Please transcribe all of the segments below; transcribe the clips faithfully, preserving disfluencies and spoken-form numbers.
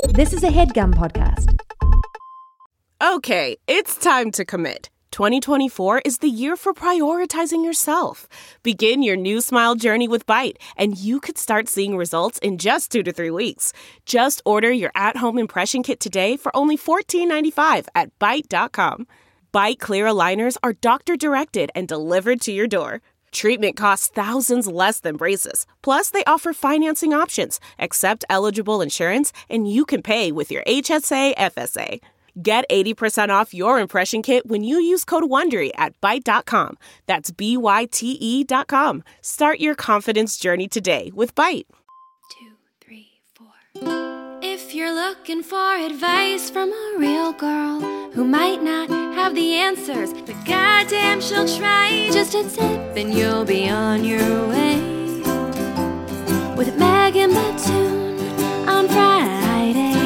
This is a HeadGum podcast. Okay, it's time to commit. twenty twenty-four is the year for prioritizing yourself. Begin your new smile journey with Byte, and you could start seeing results in just two to three weeks. Just order your at-home impression kit today for only fourteen ninety-five at byte dot com. Byte clear aligners are doctor-directed and delivered to your door. Treatment costs thousands less than braces. Plus, they offer financing options, accept eligible insurance, and you can pay with your H S A F S A. Get eighty percent off your impression kit when you use code WONDERY at byte dot com. That's B Y T E dot com. Start your confidence journey today with Byte. Two, three, four. If you're looking for advice from a real girl who might not have the answers, but goddamn she'll try, just a tip and you'll be on your way. With Megan Batoon on Friday.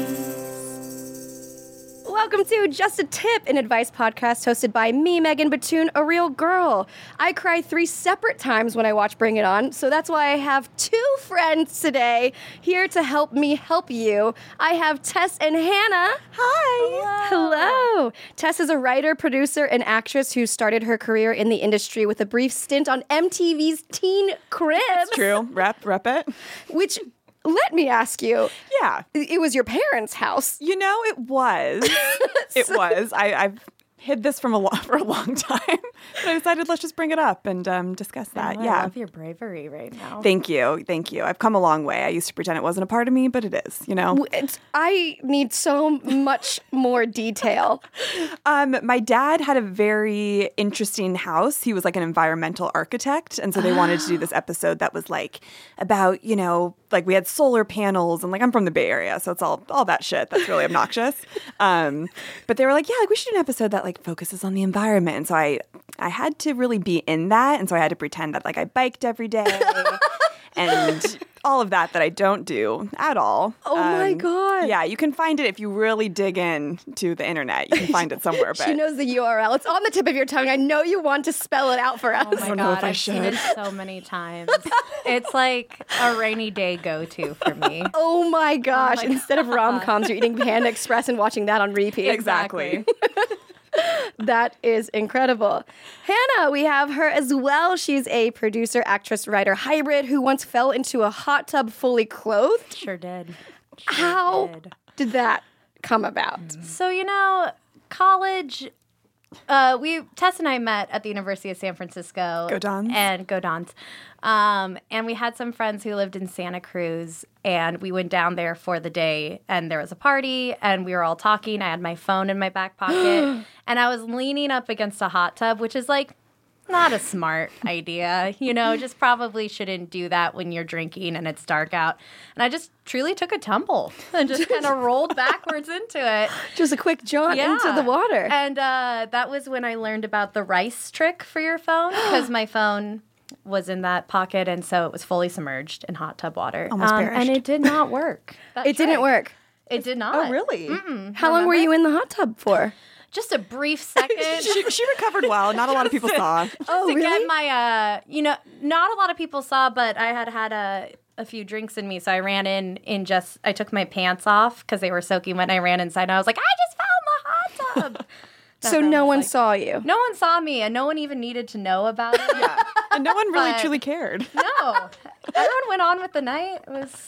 Welcome to Just a Tip, an advice podcast hosted by me, Megan Batoon, a real girl. I cry three separate times when I watch Bring It On, so that's why I have two friends today here to help me help you. I have Tess and Hannah. Hi. Hello. Hello. Tess is a writer, producer, and actress who started her career in the industry with a brief stint on M T V's Teen Cribs. It's true. Rep, rep it. Which... Let me ask you. Yeah. It was your parents' house. You know, it was. It was. I, I've hid this from a lo- for a long time, but I decided let's just bring it up and um, discuss that. Oh, yeah. I love your bravery right now. Thank you. Thank you. I've come a long way. I used to pretend it wasn't a part of me, but it is, you know? It's, I need so much more detail. Um, my dad had a very interesting house. He was like an environmental architect. And so they wanted to do this episode that was like about, you know, like we had solar panels and like I'm from the Bay Area. So it's all, all that shit that's really obnoxious. Um, but they were like, yeah, like we should do an episode that like focuses on the environment. And so I, I had to really be in that. And so I had to pretend that like I biked every day and all of that that I don't do at all. Oh um, my God. Yeah, you can find it if you really dig in to the internet. You can find it somewhere. But she knows the U R L. It's on the tip of your tongue. I know you want to spell it out for us. Oh my I don't God, know if I I've should. seen it so many times. It's like a rainy day go-to for me. Oh my gosh. Oh my Instead of rom-coms, you're eating Panda Express and watching that on repeat. Exactly. That is incredible. Hannah, we have her as well. She's a producer, actress, writer, hybrid who once fell into a hot tub fully clothed. Sure did. Sure How did. did that come about? So, you know, college, uh, we Tess and I met at the University of San Francisco. Go Dons. And Go Dons. Um, and we had some friends who lived in Santa Cruz, and we went down there for the day, and there was a party, and we were all talking. I had my phone in my back pocket, and I was leaning up against a hot tub, which is like not a smart idea. You know, just probably shouldn't do that when you're drinking and it's dark out. And I just truly took a tumble and just kind of rolled backwards into it. Just a quick jaunt Yeah. into the water. And uh, that was when I learned about the rice trick for your phone, because my phone was in that pocket, and so it was fully submerged in hot tub water. Almost Um, perished. and it did not work. That It didn't trick. work. It did not. Oh, really? Mm-mm. How long were Remember? you in the hot tub for? Just a brief second. she, she recovered well. Not a lot of people saw. Oh, to really? get my, uh, you know, not a lot of people saw, but I had had a, a few drinks in me, so I ran in in just, I took my pants off because they were soaking wet, and I ran inside, and I was like, I just fell in the hot tub. So no was one like- saw you? No one saw me, and no one even needed to know about it. Yeah. And no one really But- truly cared. No. Everyone went on with the night. It was...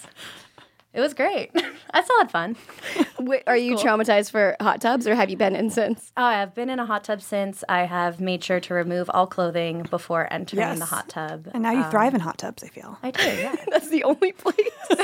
It was great. I still had fun. Wait, are you cool. traumatized for hot tubs, or have you been in since? Oh, I've been in a hot tub since. I have made sure to remove all clothing before entering Yes. the hot tub. And now you Um, thrive in hot tubs, I feel. I do, yeah. That's the only place.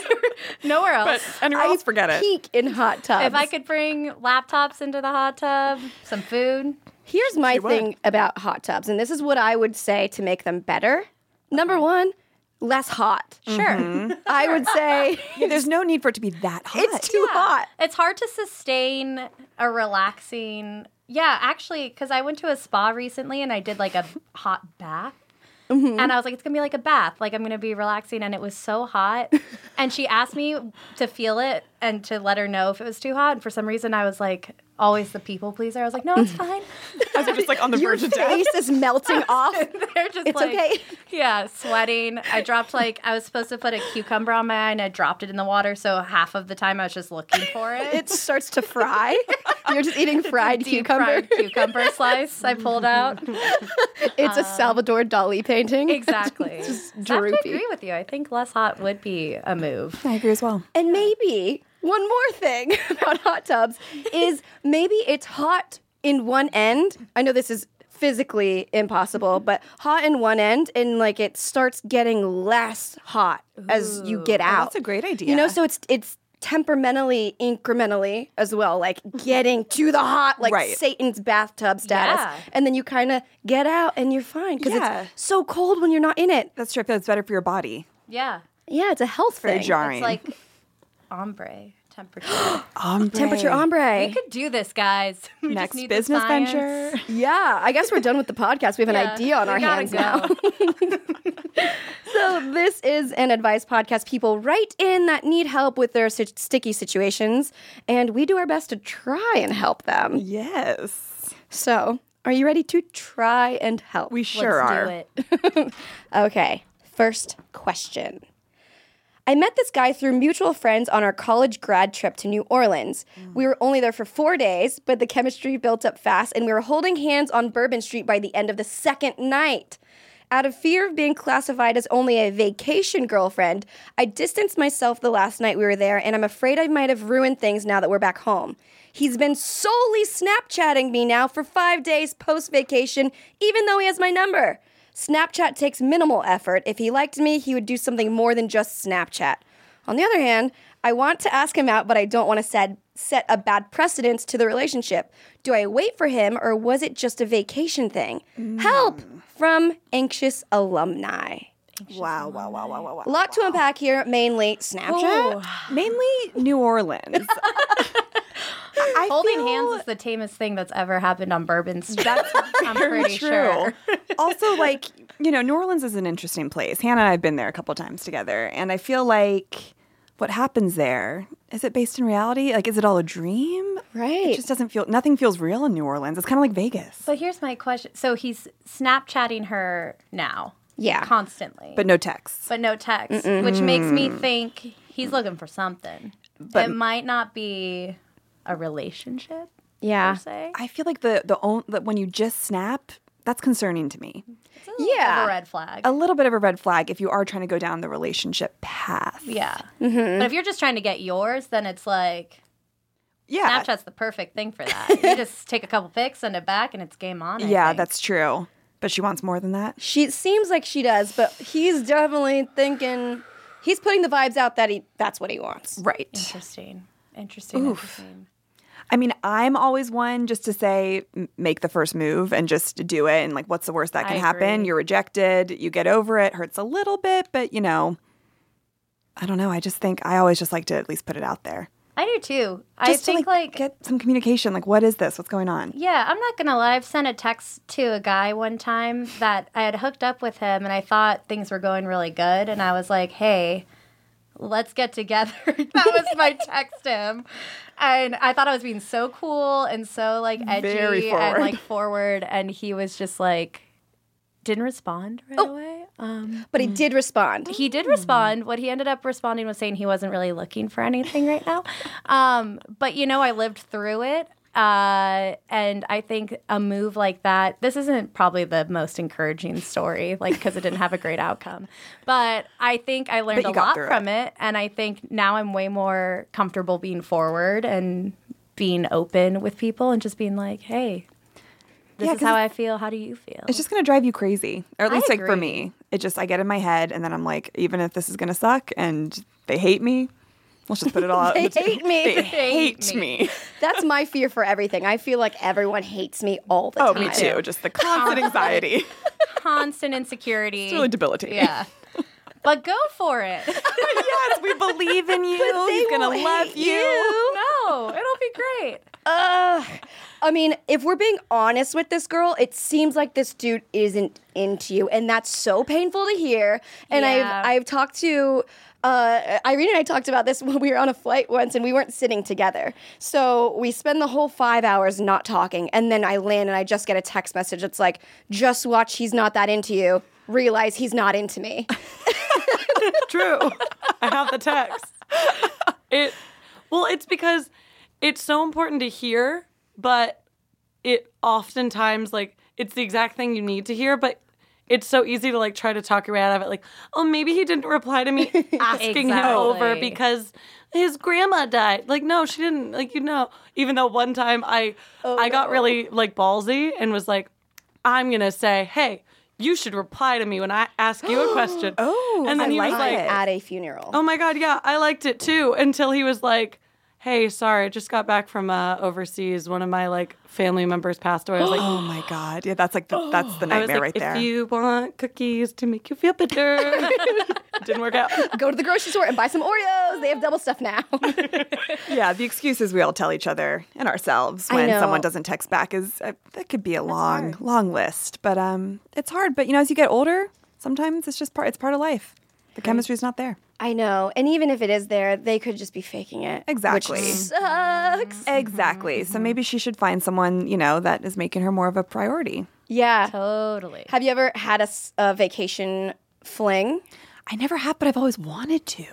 Nowhere else. But anywhere else, forget it. Peak in hot tubs. If I could bring laptops into the hot tub, some food. Here's my She would. thing about hot tubs, and this is what I would say to make them better. Number one, less hot. Sure. I would say Yeah, there's no need for it to be that hot. it's too hot. It's hard to sustain a relaxing... Yeah, actually, because I went to a spa recently and I did like a hot bath. Mm-hmm. And I was like, it's going to be like a bath. Like, I'm going to be relaxing. And it was so hot. And she asked me to feel it and to let her know if it was too hot. And for some reason, I was like, always the people pleaser. I was like, no, it's fine. As you're just like on the Your verge of death. face is melting off. They're just It's like, okay. yeah, sweating. I dropped like, I was supposed to put a cucumber on my eye and I dropped it in the water. So half of the time I was just looking for it. It starts to fry. You're just eating fried Deep cucumber. fried cucumber slice I pulled out. It's a Salvador Dali painting. Exactly. It's just I have to droopy. agree with you. I think less hot would be a move. I agree as well. And maybe one more thing about hot tubs is maybe it's hot in one end. I know this is physically impossible, but hot in one end and like it starts getting less hot as you get out. that's a great idea. You know, so it's it's temperamentally, incrementally as well, like getting to the hot, like Right. Satan's bathtub status. Yeah. And then you kind of get out and you're fine because Yeah. it's so cold when you're not in it. That's true. I feel it's better for your body. Yeah. Yeah, it's a health Very thing. jarring. It's like ombre temperature. Ombre. Temperature ombre. We could do this, guys. We just Next need the business science. venture. Yeah, I guess we're done with the podcast. We have an Yeah, idea on we our gotta hands go. now. So this is an advice podcast. People write in that need help with their si- sticky situations, and we do our best to try and help them. Yes. So, are you ready to try and help? We sure Let's are. do it. Okay, first question. I met this guy through mutual friends on our college grad trip to New Orleans. We were only there for four days, but the chemistry built up fast, and we were holding hands on Bourbon Street by the end of the second night. Out of fear of being classified as only a vacation girlfriend, I distanced myself the last night we were there, and I'm afraid I might have ruined things now that we're back home. He's been solely Snapchatting me now for five days post-vacation, even though he has my number. Snapchat takes minimal effort. If he liked me, he would do something more than just Snapchat. On the other hand, I want to ask him out, but I don't want to set, set a bad precedence to the relationship. Do I wait for him, or was it just a vacation thing? Help! From Anxious Alumni. Wow, wow, wow, wow, wow, wow. A lot to unpack here, mainly Snapchat. Mainly New Orleans. I Holding feel- hands is the tamest thing that's ever happened on Bourbon Street. That's I'm very pretty true. sure. Also, like, you know, New Orleans is an interesting place. Hannah and I have been there a couple times together, and I feel like what happens there, is it based in reality? Like, is it all a dream? Right. It just doesn't feel, nothing feels real in New Orleans. It's kind of like Vegas. But here's my question. So he's Snapchatting her now. Yeah. Constantly. But no texts. But no text, which makes me think he's looking for something. But- it might not be a relationship, Yeah. per se. I feel like the, the own, that when you just snap, that's concerning to me. It's a little bit Yeah. of a red flag. A little bit of a red flag if you are trying to go down the relationship path. Yeah. Mm-hmm. But if you're just trying to get yours, then it's like Yeah. Snapchat's the perfect thing for that. You just take a couple pics, send it back, and it's game on. I Yeah, think. that's true. But she wants more than that. She seems like she does, but he's definitely thinking he's putting the vibes out that he that's what he wants. Right. interesting. Interesting. Interesting. I mean, I'm always one just to say, m- make the first move and just do it. And like, what's the worst that can I happen? agree. You're rejected. You get over it. Hurts a little bit, but you know, I don't know. I just think I always just like to at least put it out there. I do too. I Just think to like, like get some communication. Like, what is this? What's going on? Yeah, I'm not gonna lie. I've sent a text to a guy one time that I had hooked up with him, and I thought things were going really good, and I was like, "Hey, let's get together." That was my text to him, and I thought I was being so cool and so like edgy Very and forward. like forward, and he was just like didn't respond right away. Um, But he did respond. he did respond. What he ended up responding was saying he wasn't really looking for anything right now. Um, but, you know, I lived through it. Uh, and I think a move like that, this isn't probably the most encouraging story, like, because it didn't have a great outcome. But I think I learned But you a got lot through from it. And I think now I'm way more comfortable being forward and being open with people and just being like, hey, this Yeah, is 'cause how I feel. How do you feel? It's just going to drive you crazy. Or at I least like for agree. me, it just, I get in my head and then I'm like, even if this is going to suck and they hate me, let's just put it all out. They on the ta- hate me. They They hate hate me. That's my fear for everything. I feel like everyone hates me all the Oh, time. me too. Just the constant anxiety. Constant insecurity. It's really debilitating. Yeah. But go for it. Yes, we believe in you. they He's going to will love hate you. you. No, it'll be great. Ugh. I mean, if we're being honest with this girl, it seems like this dude isn't into you, and that's so painful to hear. And Yeah. I've I've talked to uh, Irene and I talked about this when we were on a flight once and we weren't sitting together. So we spend the whole five hours not talking, and then I land and I just get a text message. It's like, just watch, he's not that into you. Realize he's not into me. True. I have the text. It well, it's because it's so important to hear, but it oftentimes like it's the exact thing you need to hear, but it's so easy to like try to talk your way out of it. Like, oh, maybe he didn't reply to me asking him Exactly. over because his grandma died. Like, no, she didn't. Like, you know, even though one time I Oh, I got no. really like ballsy and was like, I'm gonna say, hey, you should reply to me when I ask you a question. Oh, and then I he was like like, it. At a funeral. oh my God, yeah, I liked it too. Until he was like, hey, sorry, I just got back from uh, overseas. One of my like family members passed away. I was like, Oh my God. Yeah, that's like the, that's the I was nightmare like, right there. if you want cookies to make you feel better. Didn't work out. Go to the grocery store and buy some Oreos. They have double stuff now. Yeah, the excuses we all tell each other and ourselves I when know. someone doesn't text back is uh, that could be a long, long list. But um, it's hard. But you know, as you get older, sometimes it's just part. It's part of life. The chemistry's not there. I know. And even if it is there, they could just be faking it. Exactly. Which sucks. Exactly. So maybe she should find someone you know that is making her more of a priority. Yeah. Totally. Have you ever had a, s- a vacation fling? I never have, but I've always wanted to.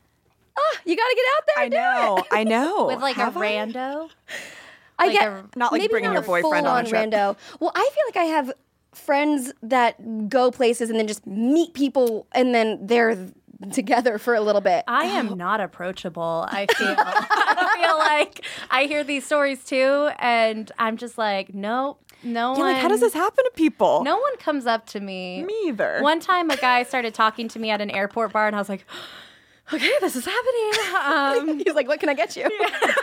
You got to get out there. I and do know. it. I know. With like Have a I? rando. I Like get a- Not like maybe bringing not your a boyfriend on a full-on trip. rando. Well, I feel like I have friends that go places and then just meet people and then they're together for a little bit. I am not approachable. I feel. I feel like I hear these stories too, and I'm just like, nope, no Yeah, one. like how does this happen to people? No one comes up to me. Me either. One time, a guy started talking to me at an airport bar, and I was like, okay, this is happening. Um, He's like, what can I get you?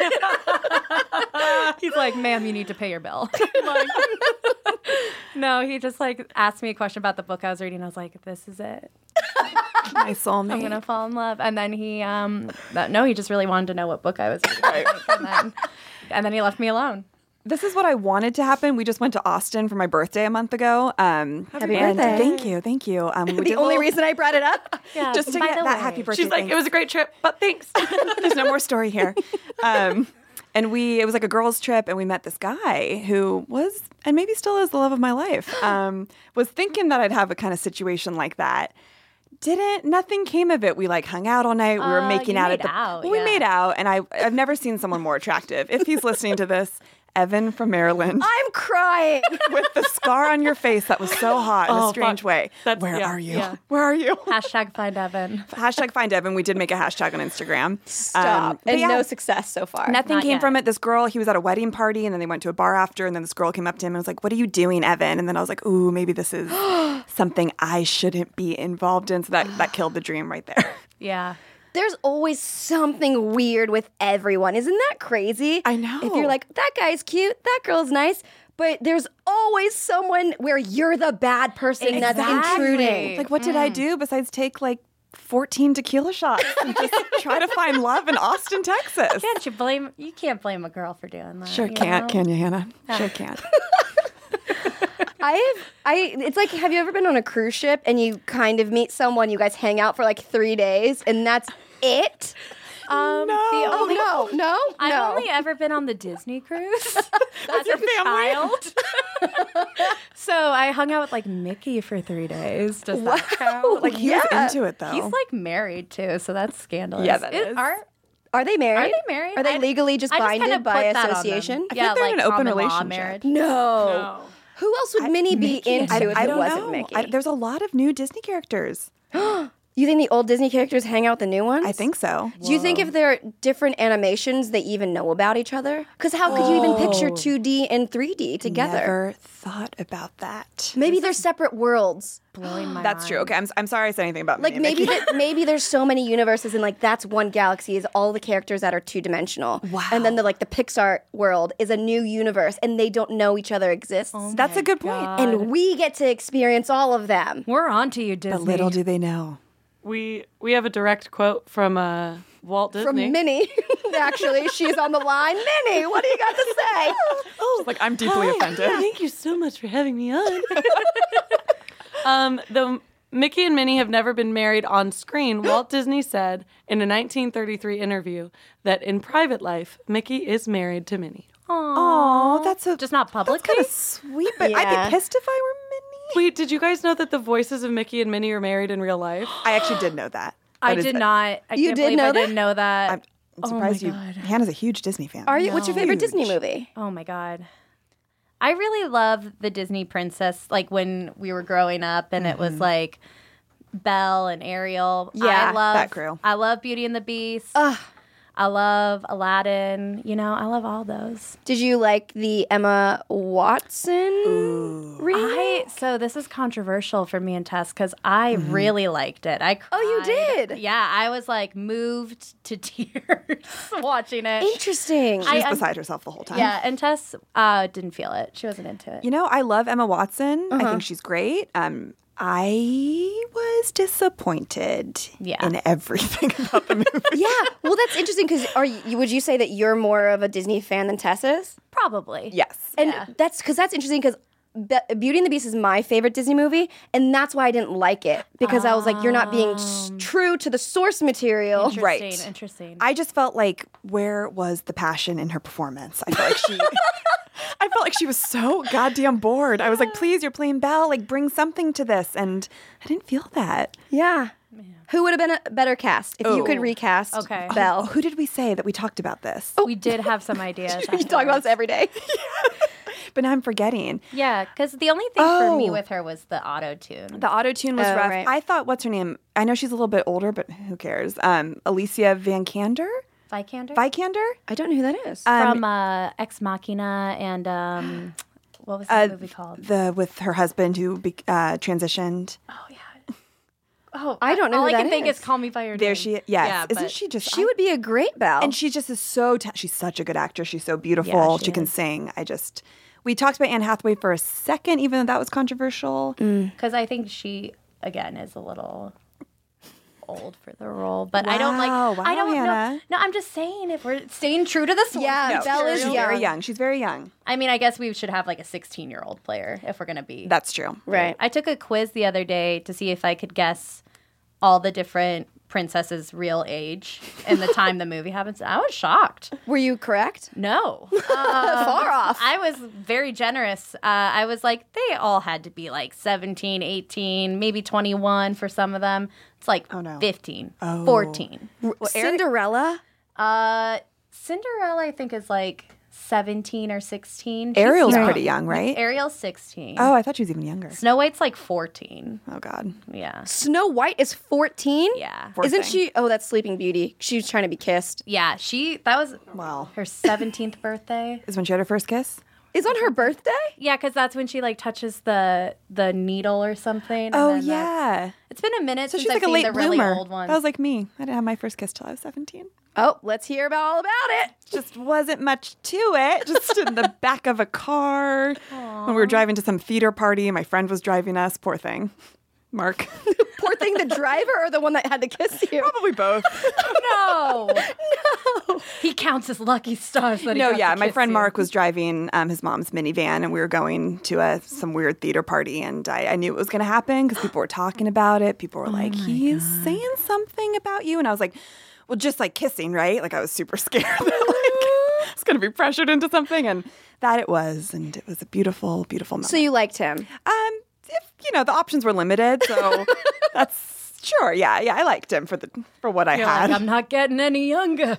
he's like, ma'am, you need to pay your bill. I'm like, no, he just like asked me a question about the book I was reading. I was like, this is it. My soulmate. I'm gonna fall in love. And then he, um, that, no, he just really wanted to know what book I was reading. I think. And then, and then he left me alone. This is what I wanted to happen. We just went to Austin for my birthday a month ago. Um, Happy and birthday. Thank you, thank you. Um, we The did a only little- reason I brought it up. Yeah, just to by get the that way. happy birthday. She's like, thanks. it was a great trip, but thanks. There's no more story here. Um, and we, it was like a girls' trip, and we met this guy who was, and maybe still is, the love of my life. Um, was thinking that I'd have a kind of situation like that. Didn't. Nothing came of it. We like hung out all night. We were Uh, making you out made at the. out, well, we yeah. made out, and I, I've never seen someone more attractive. If he's listening to this, Evan from Maryland, I'm crying. with the scar on your face that was so hot in a Oh, strange fuck. way. That's- Where yeah, are you? yeah. Where are you? Hashtag find Evan. Hashtag find Evan. We did make a hashtag on Instagram. Stop. Um, but and yeah, no success so far. Nothing Not came yet. from it. This girl, he was at a wedding party, and then they went to a bar after, and then this girl came up to him and was like, "What are you doing, Evan?" And then I was like, "Ooh, maybe this is something I shouldn't be involved in." So that that killed the dream right there. Yeah. There's always something weird with everyone. Isn't that crazy? I know. If you're like, that guy's cute, that girl's nice, but there's always someone where you're the bad person that's Exactly. intruding. Like, what did I do besides take like fourteen tequila shots and just try to find love in Austin, Texas? Can't you blame? You can't blame a girl for doing that. Sure you can't, know? can you, Hannah? Sure can't. I have, I, it's like, have you ever been on a cruise ship and you kind of meet someone, you guys hang out for like three days and that's it? Um, No. The Oh, only, no, no, I've no. only ever been on the Disney cruise as your a family? child. So I hung out with like Mickey for three days. Does that count? Like, he Yeah. was into it, though. He's like married too, so that's scandalous. Yeah, that It- is. Are, Are they married? are they married? Are they I- legally just I just kinda binded by put that on them. association? I Yeah, think they're in like an open common law relationship. marriage. No. Who else would Minnie be into I, if I it don't wasn't know. Mickey? I- there's a lot of new Disney characters. You think the old Disney characters hang out with the new ones? I think so. Do you think if they're different animations, they even know about each other? Because how could you even picture two D and three D together? Never thought about that. Maybe they're separate worlds. Blowing my That's true. Okay, I'm, I'm sorry I said anything about Like Minnie and maybe Mickey. that maybe there's so many universes and like that's one galaxy is all the characters that are two dimensional. Wow. And then the like the Pixar world is a new universe and they don't know each other exists. That's a good point. And we get to experience all of them. We're on to you, Disney. But little do they know. We we have a direct quote from uh, Walt Disney. From Minnie. Actually, she's on the line. Minnie, what do you got to say? She's like, I'm deeply offended. Thank you so much for having me on. um, the Mickey and Minnie have never been married on screen. Walt Disney said in a nineteen thirty-three interview that in private life, Mickey is married to Minnie. Oh, that's so Just not that's publicly. kind of sweet. But Yeah. I'd be pissed if I were Minnie. Wait, did you guys know that the voices of Mickey and Minnie are married in real life? I actually did know that. I That is- did not. I You can't did believe know I that? didn't know that. I'm, I'm surprised you. Hannah's a huge Disney fan. Are you? What's your favorite Disney Huge. movie? Oh my god. I really love the Disney princess, like when we were growing up and it was like Belle and Ariel. Yeah, I love that crew. I love Beauty and the Beast. Ugh. I love Aladdin. You know, I love all those. Did you like the Emma Watson remake? I so this is controversial for me and Tess because I really liked it. I cried. Oh, you did? Yeah, I was like moved to tears watching it. Interesting. She was I- beside herself the whole time. Yeah, and Tess uh, didn't feel it. She wasn't into it. You know, I love Emma Watson. I Uh-huh. think she's great. Um, I was disappointed Yeah. in everything about the movie. yeah. Well, that's interesting because are you, would you say that you're more of a Disney fan than Tess is? Probably. Yes. And Yeah. that's because that's interesting because Be- Beauty and the Beast is my favorite Disney movie, and that's why I didn't like it because I was like, you're not being s- true to the source material. Interesting. Right. Interesting. I just felt like, where was the passion in her performance? I felt like she. I felt like she was so goddamn bored. I was like, please, you're playing Belle. Like, bring something to this. And I didn't feel that. Yeah. Who would have been a better cast if you could Oh. recast Okay. Belle? Who did we say that we talked about this? we did have some ideas. We talk about this every day. But now I'm forgetting. Yeah, because the only thing for me Oh. with her was the auto tune. The auto tune was Oh, rough. right. I thought, what's her name? I know she's a little bit older, but who cares? Um, Alicia Vikander? Vikander Vikander? I don't know who that is. from uh, Ex Machina and um, what was Uh, that movie called? The with her husband who be, uh, transitioned. Oh yeah. Oh, I don't know All who I can that think is. is "Call Me by Your Name." There she is. Yes. Yeah, Isn't but- she just? she I- would be a great Belle. And she just is so. Ta- she's such a good actress. She's so beautiful. she she can is. sing. I just. We talked about Anne Hathaway for a second, even though that was controversial. Because I think she again is a little old for the role, but I don't like. Wow, wow, I don't know. Hannah. No, I'm just saying if we're staying true to the source. Yeah, No, Belle is she's young. very young. She's very young. I mean, I guess we should have like a sixteen year old player if we're gonna be. That's true. right. I took a quiz the other day to see if I could guess all the different princesses' real age in the time the movie happens. I was shocked. Were you correct? No. Far off. I was very generous. Uh, I was like, they all had to be like seventeen, eighteen, maybe twenty-one for some of them. It's like Oh, no. fifteen, Oh. fourteen. Cinderella? Uh, Cinderella, I think, is like seventeen or sixteen. She's Ariel's young. pretty young, right? Ariel's sixteen. Oh, I thought she was even younger. Snow White's like fourteen. Oh God. Yeah. Snow White is fourteen? Yeah. Poor Isn't thing. she? Oh, that's Sleeping Beauty. She was trying to be kissed. Yeah, she, that was Wow. her seventeenth birthday. Is when she had her first kiss. Is on her birthday? Yeah, because that's when she like touches the the needle or something. and Oh then that's- yeah. It's been a minute So since she's I've like a seen late the really bloomer. old ones. That was like me. I didn't have my first kiss till I was seventeen. Oh, let's hear about all about it. Just wasn't much to it. Just in the back of a car when we were driving to some theater party. My friend was driving us. Poor thing, Mark. Poor thing, the driver or the one that had to kiss you? Probably both. no, no. He counts his lucky stars. That he No, got yeah, to my kiss friend you. Mark was driving um, his mom's minivan, and we were going to a some weird theater party, and I, I knew it was going to happen because people were talking about it. People were like, "He's saying something about you," and I was like, "Well, just like kissing, right?" Like I was super scared that like I was going to be pressured into something, and that it was, and it was a beautiful, beautiful moment. So you liked him? um, if you know the options were limited, so that's sure, yeah, yeah, I liked him for the for what I You're had. like, I'm not getting any younger.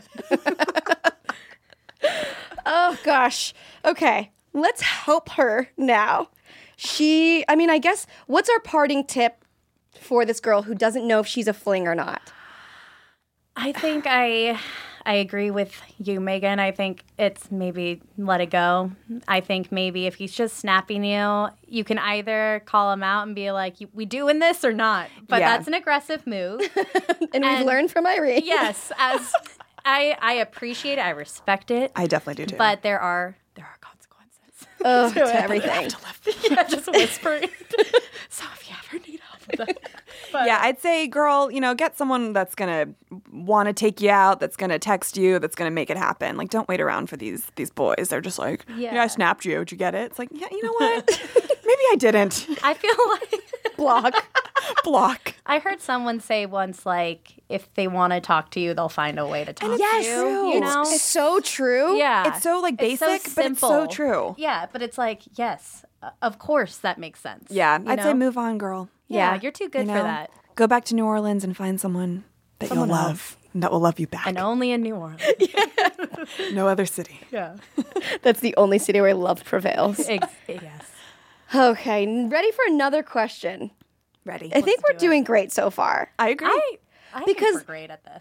Oh gosh. Okay, let's help her now. She, I mean, I guess, what's our parting tip for this girl who doesn't know if she's a fling or not? I think I I agree with you, Megan. I think it's maybe let it go. I think maybe if he's just snapping you, you can either call him out and be like, "We doing this or not?" But Yeah. that's an aggressive move. And we've And- learned from Irene. Yes, as I I appreciate it, I respect it, I definitely do too. but there are there are consequences. Ugh, to everything. Yeah, just whispering. So if you ever need help with that. But yeah, I'd say, girl, you know, get someone that's gonna want to take you out, that's gonna text you, that's gonna make it happen. Like, don't wait around for these these boys. They're just like, yeah, Yeah. I snapped you. Did you get it? It's like, yeah, you know what? Maybe I didn't. I feel like Block. Block. I heard someone say once, like, if they want to talk to you, they'll find a way to talk Yes, to you. You know? it's so true. Yeah. It's so, like, It's so basic, but it's so simple. true. Yeah, but it's like, yes, uh, of course that makes sense. Yeah, you I'd know? say move on, girl. Yeah, Yeah. you're too good You for know? that. Go back to New Orleans and find someone that Someone you'll else. love and that will love you back. And only in New Orleans. No other city. Yeah. That's the only city where love prevails. Ex- yes. Okay, n- ready for another question? Ready. I think we're doing great so far. I agree. I, I Because- think we're great at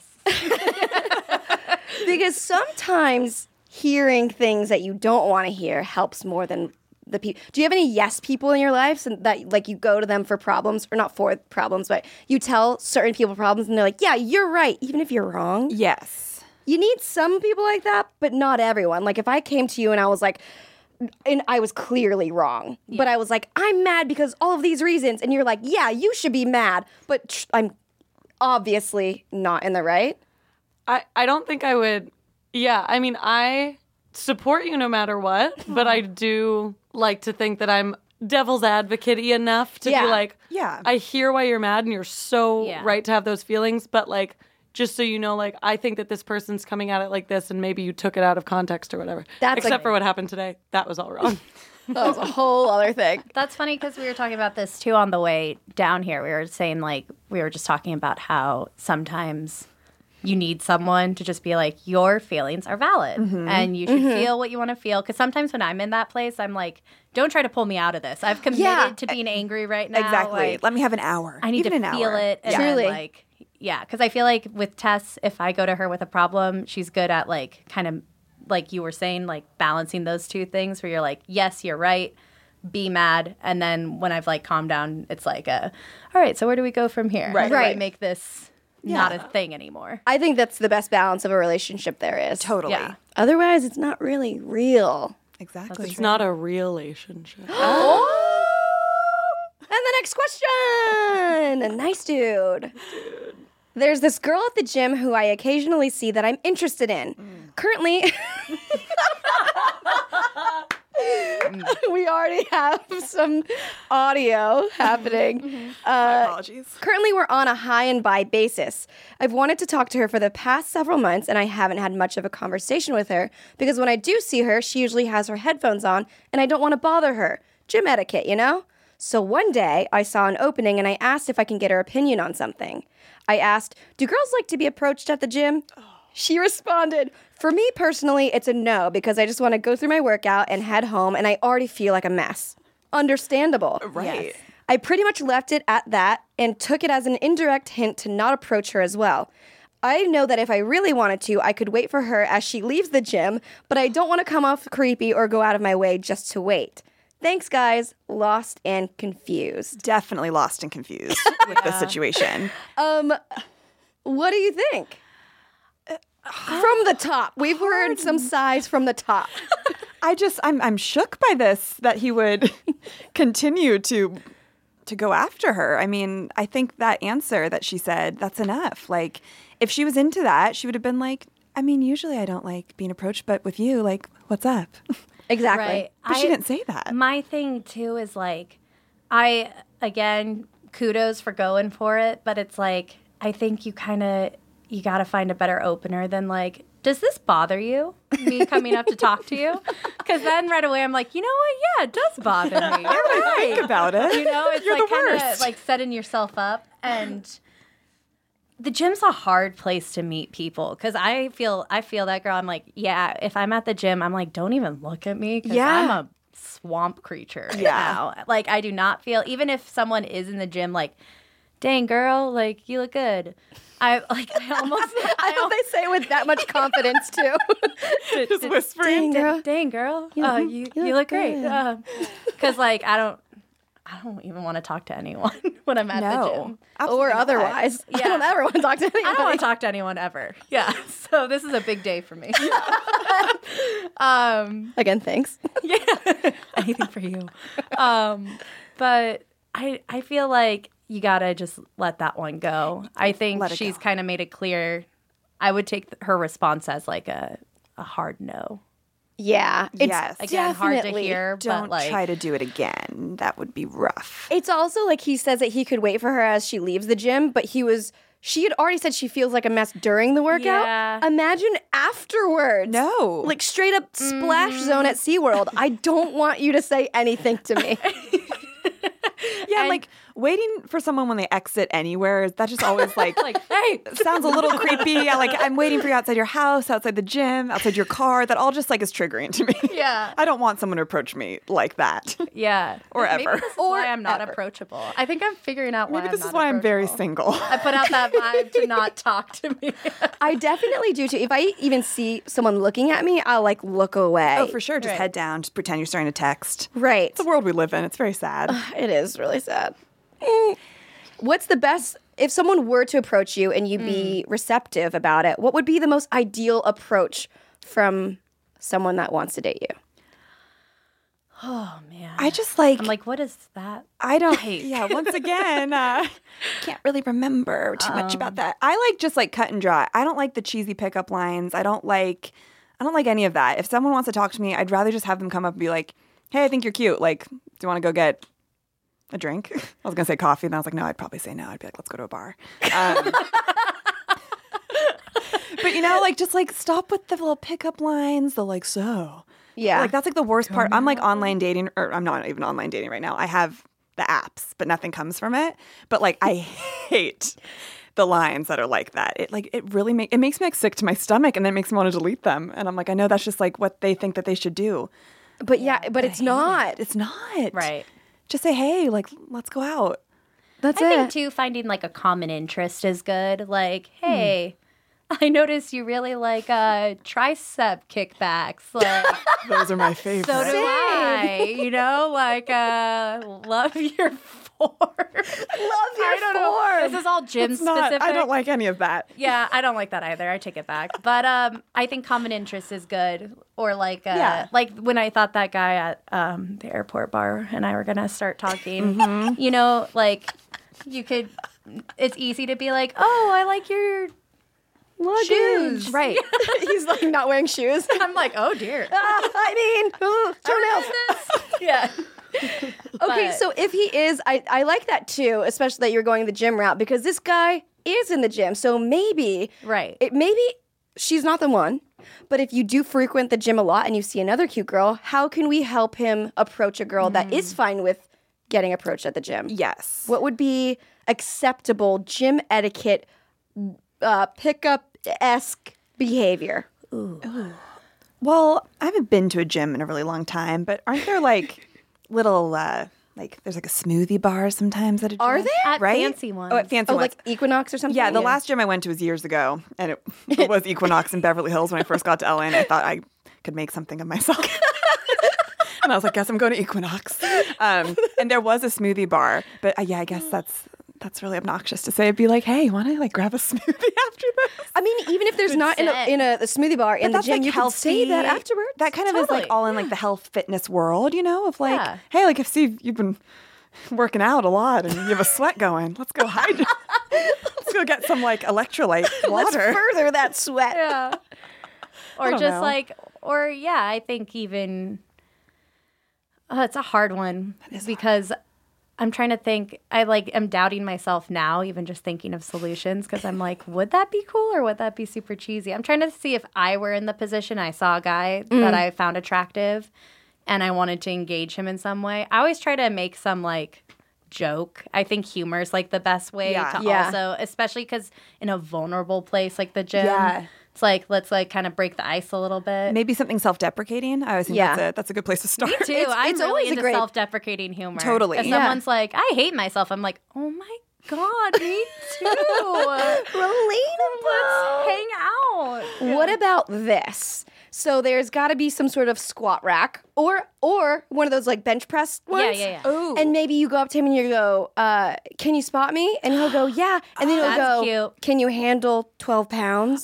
this. Because sometimes hearing things that you don't want to hear helps more than the people. Do you have any yes people in your lives and that like you go to them for problems or not for problems, but you tell certain people problems and they're like, yeah, you're right, even if you're wrong? Yes. You need some people like that, but not everyone. Like if I came to you and I was like, and I was clearly wrong, but I was like, I'm mad because all of these reasons, and you're like, yeah, you should be mad, but tr- I'm obviously not in the right. I, I don't think I would. Yeah, I mean, I support you no matter what, but I do like to think that I'm devil's advocate-y enough to Yeah. be like, Yeah. I hear why you're mad and you're so Yeah. right to have those feelings, but like, just so you know, like, I think that this person's coming at it like this and maybe you took it out of context or whatever. That's Except like- for what happened today. That was all wrong. That was a whole other thing. That's funny because we were talking about this too on the way down here. We were saying, like, we were just talking about how sometimes you need someone to just be like, your feelings are valid and you should feel what you want to feel. Because sometimes when I'm in that place, I'm like, don't try to pull me out of this. I've committed Yeah. to being angry right now. Exactly. Like, Let me have an hour. I need Even to an feel hour. it. And Yeah. then, Truly. like, yeah, because I feel like with Tess, if I go to her with a problem, she's good at like kind of like you were saying, like balancing those two things where you're like, yes, you're right, be mad, and then when I've like calmed down, it's like, a, all right, so where do we go from here? How Right. do I Right. make this not a thing anymore? I think that's the best balance of a relationship there is. Totally. Yeah. Otherwise, it's not really real. Exactly. It's not a relationship. And the next question. A nice dude. There's this girl at the gym who I occasionally see that I'm interested in. Currently, we already have some audio happening. My apologies. Currently, we're on a high and by basis. I've wanted to talk to her for the past several months, and I haven't had much of a conversation with her because when I do see her, she usually has her headphones on, and I don't want to bother her. Gym etiquette, you know? So one day, I saw an opening, and I asked if I can get her opinion on something. I asked, do girls like to be approached at the gym? She responded, for me personally, it's a no because I just want to go through my workout and head home, and I already feel like a mess. Understandable. Right. I pretty much left it at that and took it as an indirect hint to not approach her as well. I know that if I really wanted to, I could wait for her as she leaves the gym, but I don't want to come off creepy or go out of my way just to wait. Thanks, guys. Lost and confused. Definitely lost and confused with this situation. Um, what do you think? From the top. We've heard some sighs from the top. I just I'm I'm shook by this that he would continue to to go after her. I mean, I think that answer that she said, that's enough. Like if she was into that, she would have been like, I mean, usually I don't like being approached, but with you, like, what's up? Exactly. Right. But she didn't say that. My thing too is like, I again kudos for going for it, but it's like I think you kind of you got to find a better opener than like, does this bother you? Me coming up to talk to you? Because then right away I'm like, you know what? Yeah, it does bother me. You're right. Think about it. You know, it's You're like the kind of worst. like setting yourself up, and the gym's a hard place to meet people because I feel I feel that girl. I'm like, yeah, if I'm at the gym, I'm like, don't even look at me because Yeah. I'm a swamp creature right Yeah. now. Like I do not feel, even if someone is in the gym, like, dang girl, like you look good. I like I almost I hope they say it with that much confidence, too. Just whispering. Dang, girl. Dang girl, uh, you you look great. Because like I don't I don't even want to talk to anyone when I'm at the No. gym. Absolutely Or not. otherwise. I Yeah. don't ever want to talk to anybody. I don't want to talk to anyone ever. Yeah. So this is a big day for me. um, Again, thanks. yeah. Anything for you. Um, but I I feel like you gotta just let that one go. I think Let it she's go. kind of made it clear. I would take her response as like a a hard no. Yeah. It's Yes. Again, hard to definitely- hear, Don't but like try to do it again. That would be rough. It's also like he says that he could wait for her as she leaves the gym, but he was she had already said she feels like a mess during the workout. Yeah. Imagine afterwards. No. Like straight up splash zone at SeaWorld. I don't want you to say anything to me. Yeah, like waiting for someone when they exit anywhere, that just always like, like, hey, sounds a little creepy. Yeah, like I'm waiting for you outside your house, outside the gym, outside your car. That all just like is triggering to me. Yeah. I don't want someone to approach me like that. yeah, Or Maybe ever. this is Or why I'm not ever. approachable. I think I'm figuring out why. Maybe I'm this is not why I'm very approachable. single. I put out that vibe to not talk to me. I definitely do too. If I even see someone looking at me, I'll like look away. Oh, for sure. Just Right. head down. Just pretend you're starting to text. Right. It's the world we live in. It's very sad. It is really sad. Mm. What's the best if someone were to approach you and you be receptive about it? What would be the most ideal approach from someone that wants to date you? Oh man, I just like, I'm like, what is that? I don't, yeah, once again, uh, can't really remember too much about that. I like just like cut and dry. I don't like the cheesy pickup lines. I don't like, I don't like any of that. If someone wants to talk to me, I'd rather just have them come up and be like, hey, I think you're cute. Like, do you want to go get a drink? I was going to say coffee, and I was like, no, I'd probably say no. I'd be like, let's go to a bar. Um, but, you know, like, just, like, stop with the little pickup lines, the, like, so. Yeah. Like, that's, like, the worst part. I'm, like, online dating, or I'm not even online dating right now. I have the apps, but nothing comes from it. But, like, I hate the lines that are like that. It, like, it really make, it makes me, like, sick to my stomach, and then it makes me want to delete them. And I'm like, I know that's just, like, what they think that they should do. But yeah, but it's not. It's not. Right. Just say, hey, like, let's go out. That's I it. think too, finding like a common interest is good. Like, hey, I noticed you really like uh, tricep kickbacks. Like, Those are my favorite. so do I. You know, like, uh, love your form. Love your I don't know. form. This is all gym It's not- specific. I don't like any of that. Yeah, I don't like that either. I take it back. But um, I think common interest is good. Or like, uh, Yeah. like when I thought that guy at um, the airport bar and I were gonna start talking. Mm-hmm. You know, like you could. It's easy to be like, oh, I like your shoes. Right. He's like not wearing shoes. I'm like, oh dear. I mean, ooh, toenails. Yeah. Okay, But- so if he is, I, I like that too, especially that you're going the gym route because this guy is in the gym. So maybe, Right. it maybe she's not the one, but if you do frequent the gym a lot and you see another cute girl, how can we help him approach a girl that is fine with getting approached at the gym? Yes. What would be acceptable gym etiquette, uh, pickup-esque behavior? Well, I haven't been to a gym in a really long time, but aren't there like little, uh, like, there's like a smoothie bar sometimes at a gym? Are there? At Right? fancy ones. Oh, at fancy Oh, ones. like Equinox or something? Yeah, the last gym I went to was years ago, and it, it was Equinox in Beverly Hills when I first got to L A, and I thought I could make something of myself. And I was like, guess I'm going to Equinox. Um, and there was a smoothie bar, but uh, yeah, I guess that's that's really obnoxious to say. It'd be like, hey, want to like grab a smoothie after this? I mean, even if there's not in a, sick. in a, a smoothie bar in But the that's gym, like you can say that healthy. afterwards. That kind of is Totally. like all in like the health fitness world, you know, of like, Yeah. hey, like if Steve, you've been working out a lot and you have a sweat going, let's go hydrate. Let's go get some like electrolyte Let's water. further that sweat. Yeah. Or don't just know. like, or yeah, I think even, oh, it's a hard one because I'm trying to think, I like am doubting myself now, even just thinking of solutions because I'm like, would that be cool or would that be super cheesy? I'm trying to see if I were in the position, I saw a guy that I found attractive and I wanted to engage him in some way. I always try to make some like joke. I think humor is like the best way Yeah. to Yeah. also, especially because in a vulnerable place like the gym, Yeah. it's like, let's like kind of break the ice a little bit. Maybe something self-deprecating. I always think Yeah. that's a that's a good place to start. Too. It's- I'm it's really always a into great- self-deprecating humor. Totally. If Yeah. someone's like, I hate myself, I'm like, oh my god, me too. Relatable. Let's hang out. What about this? So there's got to be some sort of squat rack or or one of those like bench press ones. Yeah, yeah, yeah. Ooh. And maybe you go up to him and you go, uh, "Can you spot me?" And he'll go, "Yeah." And then he'll That's go, cute. "Can you handle twelve pounds?"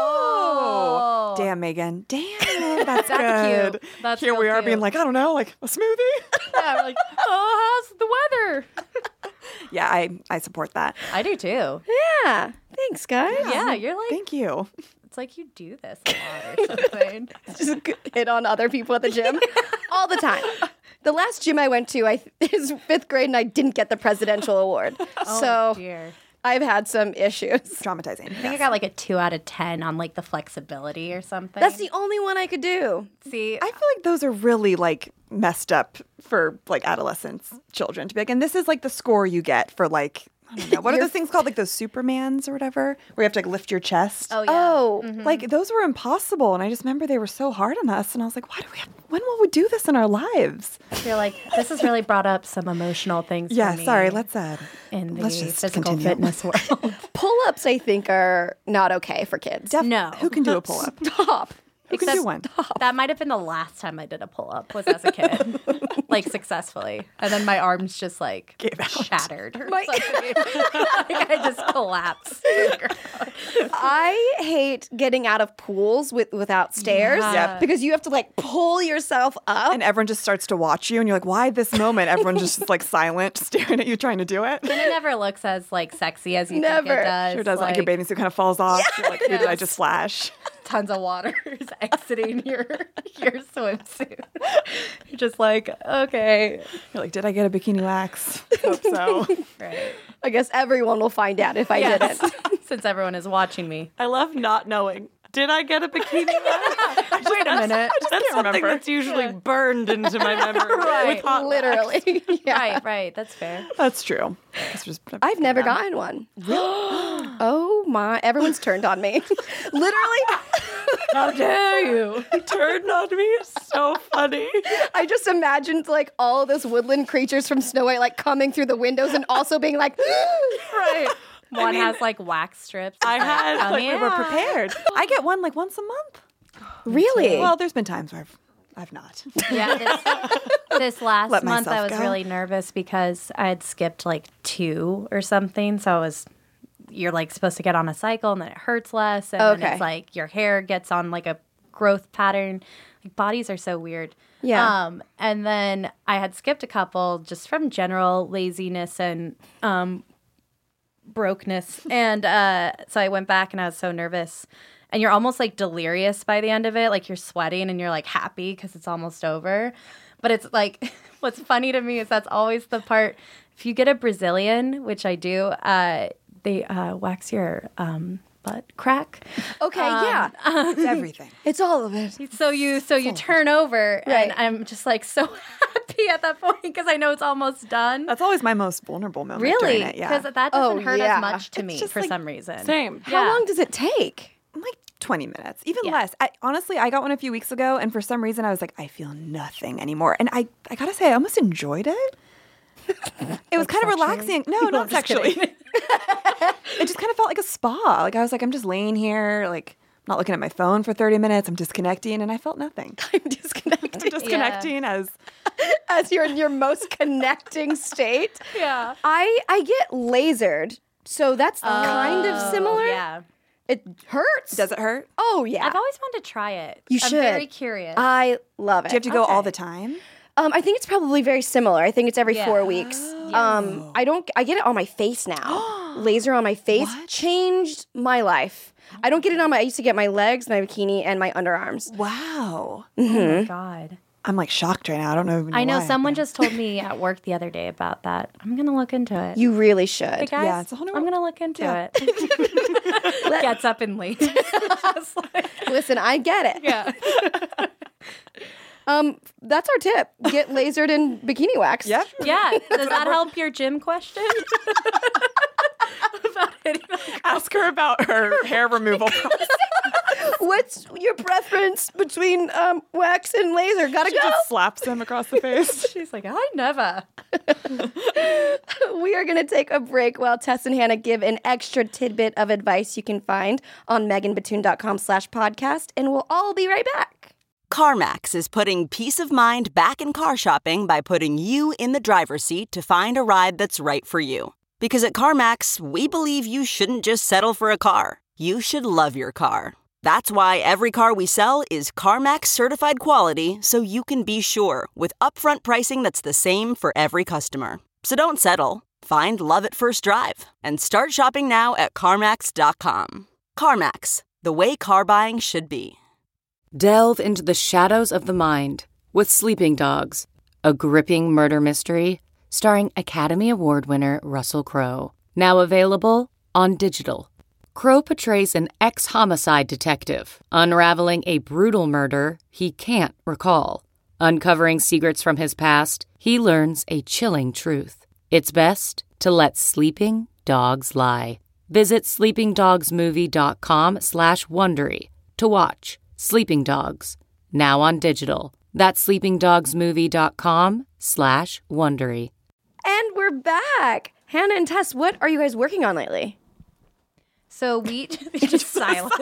Oh. Damn, Megan. Damn, that's, That's good. cute. That's Here real we are cute. being like, I don't know, like a smoothie. Yeah, we're like, oh, how's the weather? Yeah, I, I support that. I do too. Yeah. Thanks, guys. Yeah, you're like Thank you. It's like you do this a lot or something. Just g- hit on other people at the gym all the time. The last gym I went to, I is fifth grade, and I didn't get the presidential award. Oh, so dear. I've had some issues. Traumatizing. I think I got like a two out of ten on like the flexibility or something. That's the only one I could do. See, I feel like those are really like messed up for like adolescents, children to be like, and this is like the score you get for like, I don't know, what are those things called? Like those Supermans or whatever, where you have to like lift your chest. oh yeah. Oh, Like those were impossible. And I just remember they were so hard on us. And I was like, why do we have, when will we do this in our lives? You're like, this has really brought up some emotional things Yeah, for me sorry, let's uh in the let's just physical continue. fitness world. pull-ups I think are not okay for kids. Def- No. Who can do a pull up? Stop. Who can do one? That might have been the last time I did a pull up was as a kid, like successfully, and then my arms just like Gave out. shattered or My- something. Like I just collapsed. I hate getting out of pools with without stairs Yeah. Yep. because you have to like pull yourself up. And everyone just starts to watch you, and you're like, why this moment? Everyone just is like silent, staring at you, trying to do it. And it never looks as like sexy as you Never. think it does. Sure does. Like, your bathing suit kind of falls off. You're like, who did I just flash? Tons of water is exiting your your swimsuit. You're just like, okay, You're like, did I get a bikini wax? Hope so. right. I guess everyone will find out if I Yes. didn't. Since everyone is watching me. I love not knowing. Did I get a bikini wax? Wait a minute. That's something remember. that's usually burned into my memory. Right. With hot wax. Literally. Yeah. Right, right. That's fair. That's true. It's just- I've never gotten one. Oh my! Everyone's turned on me. Literally, How dare you? Turned on me is so funny. I just imagined like all those woodland creatures from Snow White like coming through the windows and also being like, Right. One has like wax strips. I had Oh, like, yeah. We were prepared. I get one like once a month. really? Well, there's been times where I've, I've not. Yeah, this, this last Let month I myself was go. really nervous because I had skipped like two or something. So I was, you're like supposed to get on a cycle and then it hurts less. And then Okay. it's like your hair gets on like a growth pattern. Like bodies are so weird. Yeah. Um, and then I had skipped a couple just from general laziness and um, brokeness. And uh, so I went back and I was so nervous. And you're almost like delirious by the end of it. Like you're sweating and you're like happy because it's almost over. But it's like, what's funny to me is that's always the part. If you get a Brazilian, which I do, uh, they uh, wax your um, butt crack. Okay, Um, yeah. It's everything. It's all of it. So you so you turn over Right. and I'm just like so happy at that point because I know it's almost done. That's always my most vulnerable moment. Really? During it, yeah. Because that doesn't Oh, hurt yeah. as much to It's me just for like- some reason. Same. How Yeah. long does it take? like twenty minutes, even Yeah. less. I, honestly, I got one a few weeks ago, and for some reason, I was like, I feel nothing anymore. And I, I gotta say, I almost enjoyed it. It was kind of relaxing. No, not sexually. It just kind of felt like a spa. Like I was like, I'm just laying here, like not looking at my phone for thirty minutes. I'm disconnecting, and I felt nothing. I'm disconnected. I'm disconnecting as As you're in your most connecting state. Yeah. I I get lasered, so that's kind of similar. Yeah. It hurts. does it hurt? Oh yeah. I've always wanted to try it. You I'm should. very curious. I love it. Do you have to go all the time? Um, I think it's probably very similar. I think it's every Yeah. four weeks. Um, I don't. I get it on my face now. Laser on my face changed my life. I don't get it on my. I used to get my legs, my bikini, and my underarms. Wow. oh my God. I'm like shocked right now. I don't know. Even I know why, someone but- just told me at work the other day about that. I'm going to look into it. You really should. Hey guys, Yeah, it's a whole new I'm world. going to look into Yeah. it. Gets up and leaves. Just like- Listen, I get it. yeah. Um, that's our tip: get lasered in bikini wax. Yep. Yeah. Does that help your gym question? About hitting the- Ask her about her hair removal process. What's your preference between um, wax and laser? Gotta She go. just slaps him across the face. She's like, I never. We are going to take a break while Tess and Hannah give an extra tidbit of advice you can find on meganbatoon.com slash podcast, and we'll all be right back. CarMax is putting peace of mind back in car shopping by putting you in the driver's seat to find a ride that's right for you. Because at CarMax, we believe you shouldn't just settle for a car. You should love your car. That's why every car we sell is CarMax certified quality, so you can be sure with upfront pricing that's the same for every customer. So don't settle. Find love at first drive and start shopping now at CarMax dot com. CarMax, the way car buying should be. Delve into the shadows of the mind with Sleeping Dogs, a gripping murder mystery starring Academy Award winner Russell Crowe. Now available on digital. Crowe portrays an ex-homicide detective unraveling a brutal murder he can't recall. Uncovering secrets from his past, he learns a chilling truth. It's best to let sleeping dogs lie. Visit sleepingdogsmovie.com slash Wondery to watch Sleeping Dogs, now on digital. That's sleepingdogsmovie.com slash Wondery. And we're back. Hannah and Tess, what are you guys working on lately? So we just silence.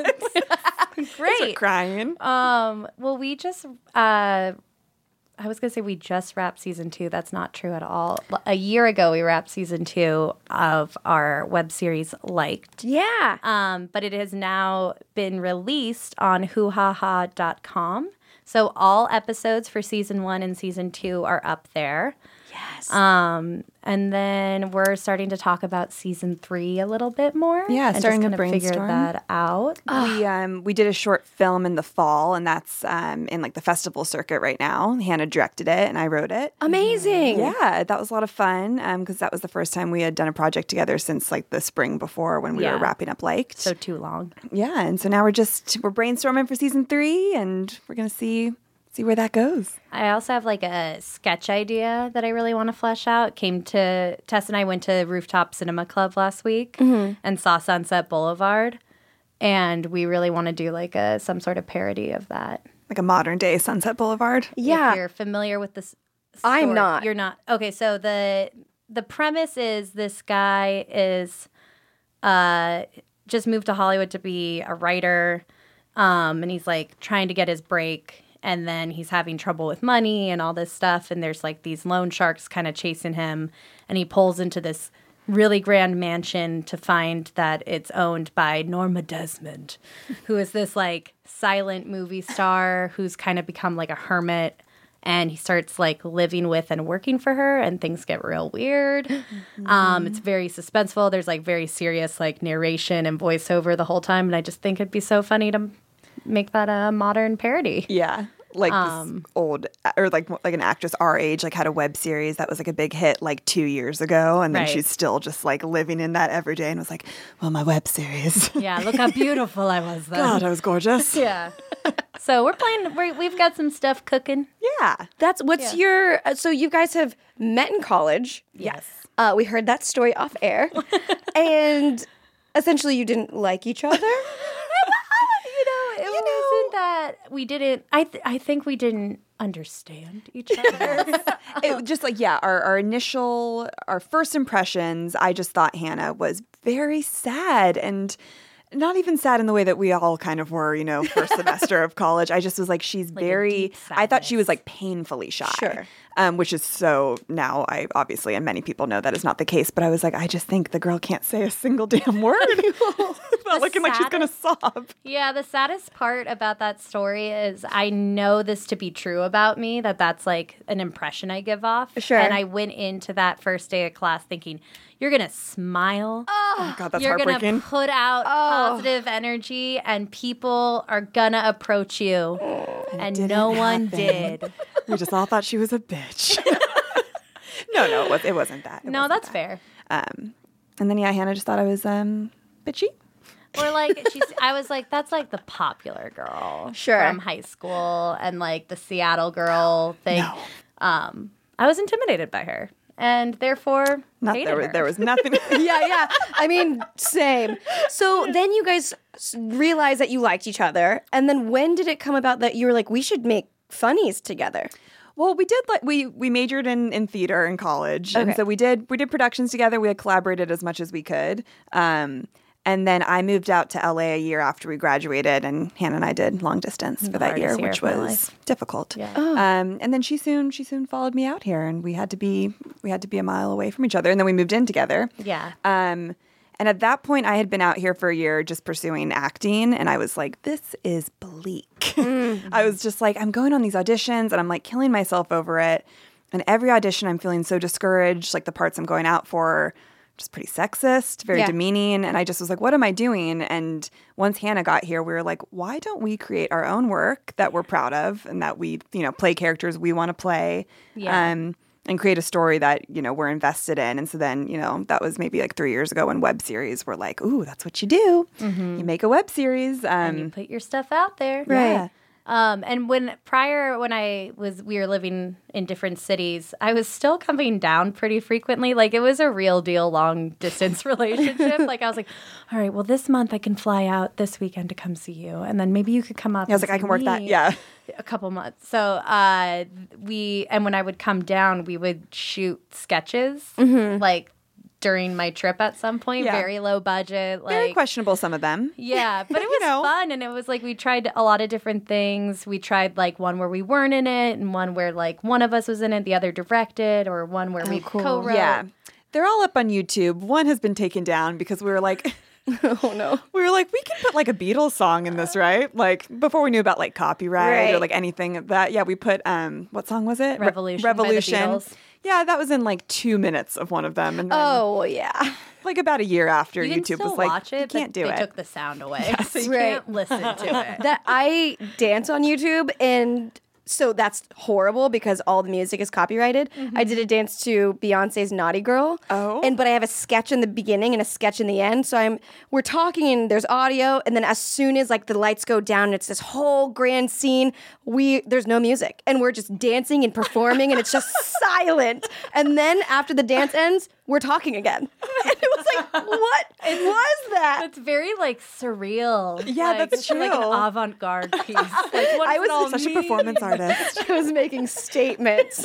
Great. Crying. Um. Well, we just. Uh, I was gonna say we just wrapped season two. That's not true at all. A year ago, we wrapped season two of our web series Liked. Yeah. Um. But it has now been released on hoo ha ha dot com. So all episodes for season one and season two are up there. Yes. Um, and then we're starting to talk about season three a little bit more. Yeah, and starting just to kinda figure brainstorm. that out. We um we did a short film in the fall, and that's um in like the festival circuit right now. Hannah directed it, and I wrote it. Amazing. Yeah, that was a lot of fun um because that was the first time we had done a project together since like the spring before when we Yeah. were wrapping up Liked. So too long. yeah, and so now we're just we're brainstorming for season three, and we're gonna see see where that goes. I also have like a sketch idea that I really want to flesh out. Came to Tess and I went to Rooftop Cinema Club last week and saw Sunset Boulevard, and we really want to do like a some sort of parody of that. Like a modern day Sunset Boulevard. Yeah. If you're familiar with this, I'm story- not. You're not. Okay, so the the premise is this guy is uh just moved to Hollywood to be a writer, um, and he's like trying to get his break. And then he's having trouble with money and all this stuff. And there's like these loan sharks kind of chasing him. And he pulls into this really grand mansion to find that it's owned by Norma Desmond, who is this like silent movie star who's kind of become like a hermit. And he starts like living with and working for her, and things get real weird. Mm-hmm. Um, it's very suspenseful. There's like very serious like narration and voiceover the whole time. And I just think it'd be so funny to make that a modern parody. Yeah. Like Um, this old, or like like an actress our age, like had a web series that was like a big hit like two years ago, and then Right. she's still just like living in that every day, and was like, "Well, my web series, Yeah, look how beautiful I was then. God, I was gorgeous." Yeah. So we're playing, we're, we've got some stuff cooking. Yeah, That's what's your. Uh, so you guys have met in college. Yes. Uh, we heard that story off air, and essentially you didn't like each other. You know, it wasn't that we didn't, I, th- I think we didn't understand each other. it just like yeah, our our initial, our first impressions. I just thought Hannah was very sad and. Not even sad in the way that we all kind of were, you know, first semester of college. I just was like, she's Like a very, deep I thought she was sadness. like painfully shy. Sure. Um, which is so, now I obviously, and many people know that is not the case, but I was like, I just think the girl can't say a single damn word without looking like she's going to sob. Yeah, the saddest part about that story is I know this to be true about me, that that's like an impression I give off. Sure. And I went into that first day of class thinking, you're going to smile. Oh, God, that's You're going heartbreaking. to put out positive energy, and people are going to approach you. and didn't no one happen. did. We just all thought she was a bitch. no, no, it, was, it wasn't that. It No, wasn't that's that. fair. Um, and then, yeah, Hannah just thought I was um, bitchy. Or like she's I was like, that's like the popular girl Sure. from high school, and like the Seattle girl thing. No. Um, I was intimidated by her, and therefore Not hated there, was, her. there was nothing. yeah, yeah. I mean, same. So then you guys s- realized that you liked each other, and then when did it come about that you were like, we should make funnies together? Well, we did like we we majored in, in theater in college, and Okay. so we did we did productions together. We had collaborated as much as we could. Um, and then I moved out to L A a year after we graduated, and Hannah and I did long distance for that hardest year, year which of my was life. difficult. Yeah. Um, and then she soon she soon followed me out here, and we had to be we had to be a mile away from each other, and then we moved in together. Yeah. Um, and at that point, I had been out here for a year just pursuing acting, and I was like, this is bleak. I was just like, I'm going on these auditions, and I'm like killing myself over it. And every audition, I'm feeling so discouraged. Like the parts I'm going out for just pretty sexist, very Yeah. demeaning. And I just was like, what am I doing? And once Hannah got here, we were like, why don't we create our own work that we're proud of and that we, you know, play characters we want to play Yeah. um, and create a story that, you know, we're invested in. And so then, you know, that was maybe like three years ago when web series were like, ooh, that's what you do. You make a web series. Um, And you put your stuff out there. yeah. Um, and when prior when I was we were living in different cities, I was still coming down pretty frequently. Like it was a real deal long distance relationship. Like I was like, all right, well this month I can fly out this weekend to come see you, and then maybe you could come up. I was and like, I see can work that. me Yeah. a couple months. So uh, we and when I would come down, we would shoot sketches like during my trip at some point. Yeah. Very low budget, like Very questionable, some of them. yeah, but it was know. fun, and it was like we tried a lot of different things. We tried like one where we weren't in it, and one where like one of us was in it, the other directed, or one where we co-wrote. Yeah. They're all up on YouTube. One has been taken down because we were like, Oh no. we were like, we can put like a Beatles song in this, right? Like before we knew about like copyright or Right. like anything of that. Yeah, we put um, what song was it? Re- Revolution by the Revolution. Beatles. Yeah, that was in like two minutes of one of them, and then Oh well, yeah. like about a year after You can YouTube still was like, watch it, you can't but do they it. took the sound away, so you Right. can't listen to it. That I dance on YouTube, and so that's horrible because all the music is copyrighted. I did a dance to Beyonce's Naughty Girl. Oh. And but I have a sketch in the beginning and a sketch in the end. So I'm we're talking and there's audio, and then as soon as like the lights go down and it's this whole grand scene, we there's no music. And we're just dancing and performing and it's just silent. And then after the dance ends, we're talking again. And it was like, what was that? It's very like surreal. Yeah, like, that's it's like an true. avant-garde piece. Like, what I does was it all Such a mean? performance artist. I was making statements.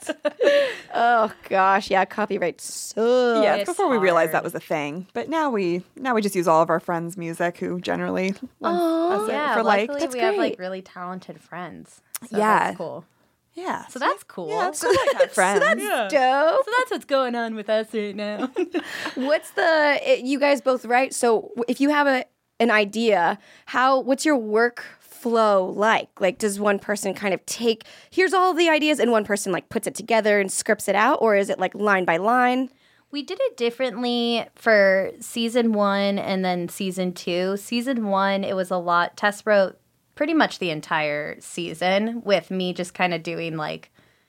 Oh gosh, yeah, copyright sucks. Yeah, It's before we realized that hard. was a thing. But now we now we just use all of our friends' music who generally lends us it Yeah, for like luckily we have like really talented friends. So Yeah. that's cool. yeah. So that's cool. Yeah, so we like to have friends. Dope. So that's what's going on with us right now. What's the it- you guys both write? So if you have a an idea, how what's your work flow like? Like does one person kind of take here's all the ideas and one person like puts it together and scripts it out, or is it like line by line? We did it differently for season one and then season two. Season one, it was a lot. Tess wrote pretty much the entire season with me just kind of doing like,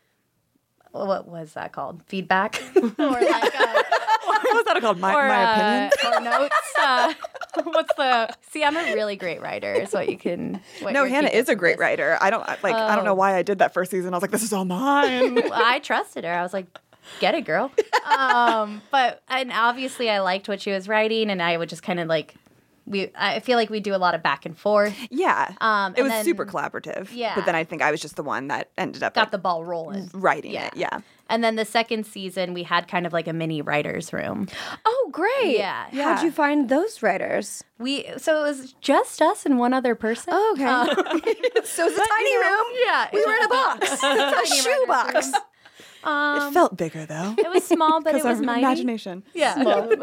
what was that called? Feedback? or like, uh, What was that called? My, or, my uh, opinion? or notes. Uh, what's the? See, I'm a really great writer. Is what you can. What No, your Hannah key is a is great this. writer. I don't like. I don't know Oh. why I did that first season. I was like, this is all mine. Well, I trusted her. I was like, get it, girl. Um, but and obviously, I liked what she was writing, and I would just kind of like. We, I feel like we do a lot of back and forth. yeah, Um, it and was then- super collaborative. Yeah. but then I think I was just the one that ended up Got like, the ball rolling. writing Yeah. it. Yeah, And then the second season, we had kind of like a mini writer's room. Oh, great. Yeah. How'd you find those writers? We so it was just us and one other person. Oh, okay. Uh, So it's a tiny room. yeah, We were in a box. a shoe box. um, it felt bigger though. it was small, but it Because was our mighty. imagination. Yeah.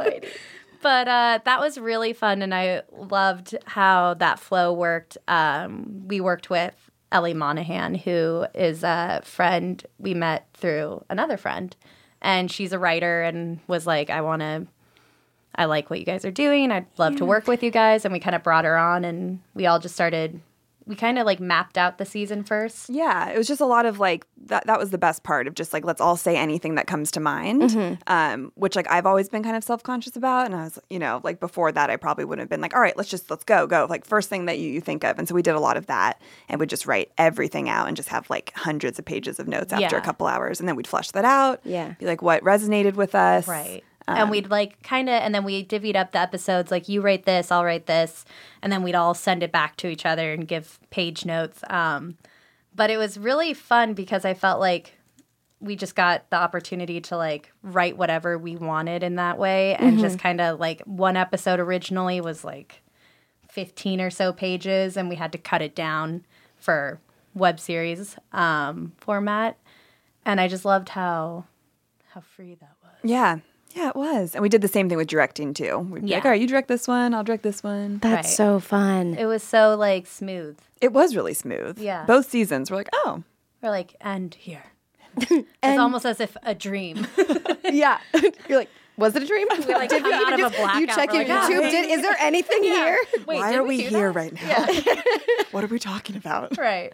But uh, that was really fun, and I loved how that flow worked. Um, we worked with Ellie Monahan, who is a friend we met through another friend, and she's a writer and was like, I want to, I like what you guys are doing. I'd love to work with you guys. And we kind of brought her on, and we all just started, we kind of like mapped out the season first. Yeah, it was just a lot of like that. That was the best part of just like let's all say anything that comes to mind, Mm-hmm. um, which like I've always been kind of self conscious about. And I was, you know, like before that, I probably wouldn't have been like, all right, let's just let's go, go, like first thing that you, you think of. And so we did a lot of that, and would just write everything out and just have like hundreds of pages of notes after Yeah. a couple hours, and then we'd flush that out. Yeah. be like what resonated with us, Right. Um, and we'd like kind of, and then we divvied up the episodes, like you write this, I'll write this, and then we'd all send it back to each other and give page notes. Um, but it was really fun because I felt like we just got the opportunity to like write whatever we wanted in that way, and just kind of like one episode originally was like fifteen or so pages, and we had to cut it down for web series um, format. And I just loved how how free that was. Yeah. Yeah, it was. And we did the same thing with directing too. We'd be like, Yeah. all right, you direct this one, I'll direct this one. That's Right. so fun. It was so like smooth. It was really smooth. Yeah. Both seasons were like, oh. We're like, and here. It's almost as if a dream. Yeah. You're like, Was it a dream? We like come out of a blackout. You check We're your like, YouTube. "Oh, Did, is there anything here? Wait, Why did are we, we do here that? right now? What are we talking about? Right.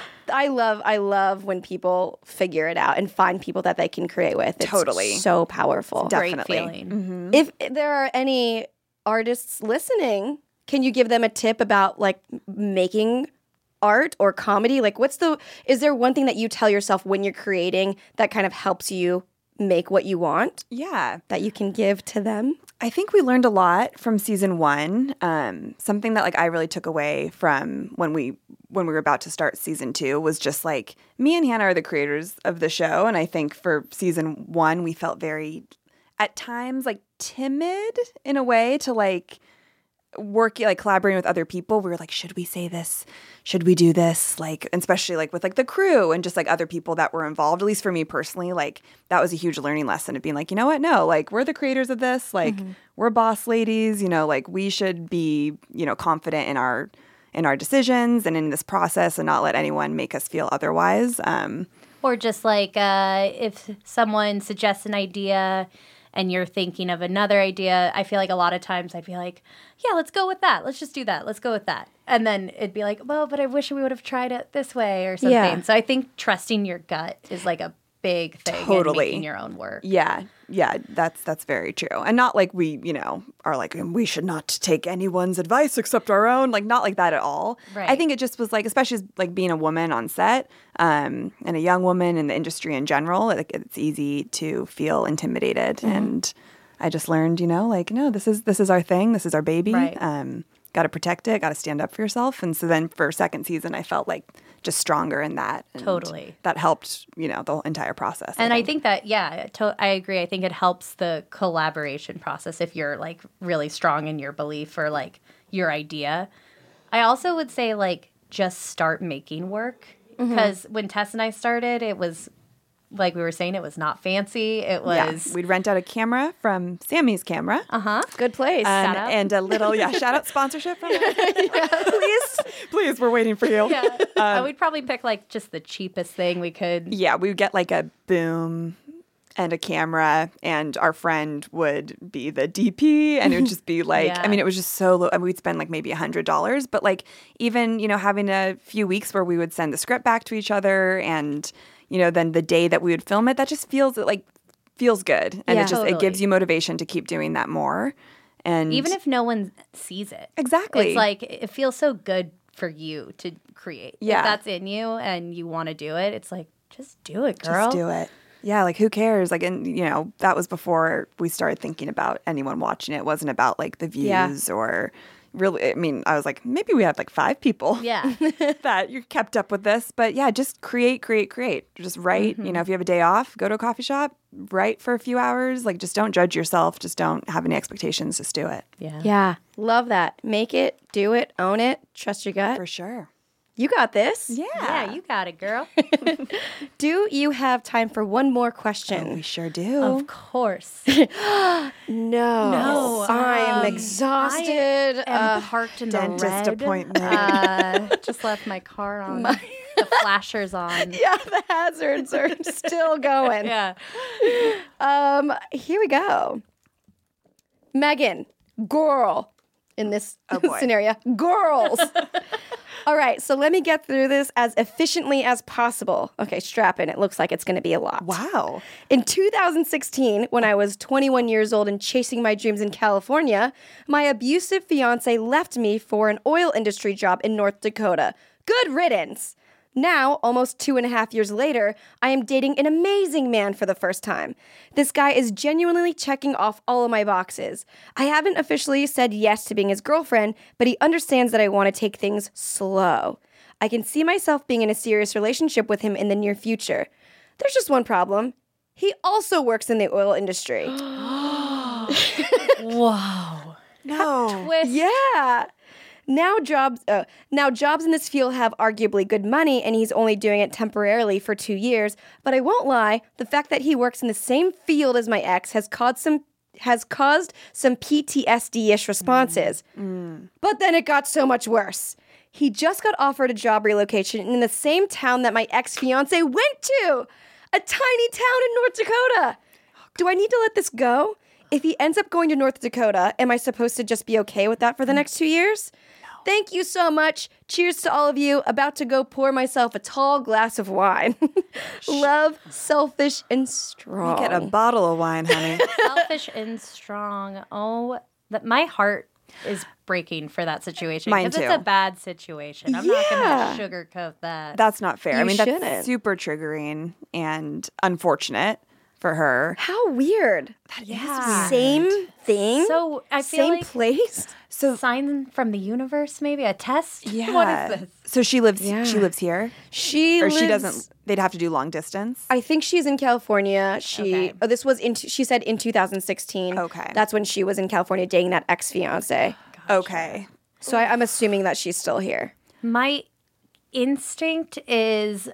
I love I love when people figure it out and find people that they can create with. It's Totally. so powerful. Definitely. Great feeling. If there are any artists listening, can you give them a tip about like making art or comedy? Like what's the is there one thing that you tell yourself when you're creating that kind of helps you make what you want Yeah. that you can give to them? I think we learned a lot from season one. Um, something that like I really took away from when we when we were about to start season two was just like me and Hannah are the creators of the show, and I think for season one we felt very, at times, like timid in a way to like working like collaborating with other people. We were like, should we say this? Should we do this? Like, especially like with like the crew and just like other people that were involved. At least for me personally, like that was a huge learning lesson of being like, you know what? No, like we're the creators of this. Like mm-hmm. we're boss ladies. You know, like we should be you know confident in our in our decisions and in this process and not let anyone make us feel otherwise. Um, Or just like uh, if someone suggests an idea and you're thinking of another idea, I feel like a lot of times I'd be like, yeah, let's go with that. Let's just do that. Let's go with that. And then it'd be like, well, but I wish we would have tried it this way or something. Yeah. So I think trusting your gut is like a big thing Totally. in making your own work. Yeah, yeah, that's that's very true. And not like we, you know, are like, we should not take anyone's advice except our own. Like, not like that at all. Right. I think it just was like, especially as, like being a woman on set um, and a young woman in the industry in general, like it's easy to feel intimidated. Mm-hmm. And I just learned, you know, like, no, this is this is our thing. This is our baby. Right. Um, got to protect it. Got to stand up for yourself. And so then for second season, I felt like just stronger in that. And Totally. That helped, you know, the whole entire process. And I think that, yeah, to- I agree. I think it helps the collaboration process if you're like really strong in your belief or like your idea. I also would say like just start making work because mm-hmm. when Tess and I started, it was like we were saying, it was not fancy. It was yeah. We'd rent out a camera from Sammy's Camera. Uh huh. Good place. Um, shout out. And a little yeah shout out sponsorship from yeah, please please we're waiting for you. Yeah. Um, we'd probably pick like just the cheapest thing we could. Yeah, we would get like a boom and a camera, and our friend would be the D P, and it would just be like, Yeah. I mean, it was just so low. I mean, we'd spend like maybe a hundred dollars, but like even you know having a few weeks where we would send the script back to each other, and you know then the day that we would film it, that just feels like feels good, and Yeah. it just Totally. it gives you motivation to keep doing that more. And Even if no one sees it. Exactly. It's like it feels so good for you to create. Yeah. If that's in you and you want to do it, it's like just do it, girl. Just do it. Yeah, like who cares? Like, and you know, that was before we started thinking about anyone watching it. It wasn't about like the views Yeah. or really. I mean, I was like, maybe we have like five people. Yeah. that you kept up with this, but yeah, just create, create, create. Just write. Mm-hmm. You know, if you have a day off, go to a coffee shop, write for a few hours. Like, just don't judge yourself. Just don't have any expectations. Just do it. Yeah. Yeah. Love that. Make it, do it, own it, trust your gut. For sure. You got this. Yeah. Yeah, you got it, girl. Do you have time for one more question? Oh, we sure do. Of course. No. No, I'm um, exhausted. I am Uh, parked in the dentist red. appointment. Uh, just left my car on. The flashers on. yeah, the hazards are still going. Yeah. Um, here we go. Megan, girl, in this Oh, boy. scenario, girls. All right, so let me get through this as efficiently as possible. Okay, strap in. It looks like it's going to be a lot. Wow. In two thousand sixteen, when I was twenty-one years old and chasing my dreams in California, my abusive fiance left me for an oil industry job in North Dakota. Good riddance. Now, almost two and a half years later, I am dating an amazing man for the first time. This guy is genuinely checking off all of my boxes. I haven't officially said yes to being his girlfriend, but he understands that I want to take things slow. I can see myself being in a serious relationship with him in the near future. There's just one problem. He also works in the oil industry. Whoa. No. Twist. Yeah. Now jobs uh, now jobs in this field have arguably good money, and he's only doing it temporarily for two years. But I won't lie, the fact that he works in the same field as my ex has caused some has caused some P T S D-ish responses. Mm. Mm. But then it got so much worse. He just got offered a job relocation in the same town that my ex-fiance went to, a tiny town in North Dakota. Do I need to let this go? if he ends up going to North Dakota, am I supposed to just be okay with that for the next two years? No. Thank you so much. Cheers to all of you. About to go pour myself a tall glass of wine. Love, selfish, and strong. Get a bottle of wine, honey. Selfish and strong. Oh, that my heart is breaking for that situation. Mine Because too. it's a bad situation. I'm Yeah. not going to sugarcoat that. That's not fair. You I mean, that's shouldn't. super triggering and unfortunate for her. How weird. yeah. Same thing? So I feel Same like place? So sign from the universe, maybe a test. yeah. What is this? So she lives. Yeah. She lives here, She or lives, she doesn't. They'd have to do long distance. I think she's in California. She Okay. oh, this was in she said in two thousand sixteen. Okay. That's when she was in California dating that ex-fiance. Okay. So I, I'm assuming that she's still here. My instinct is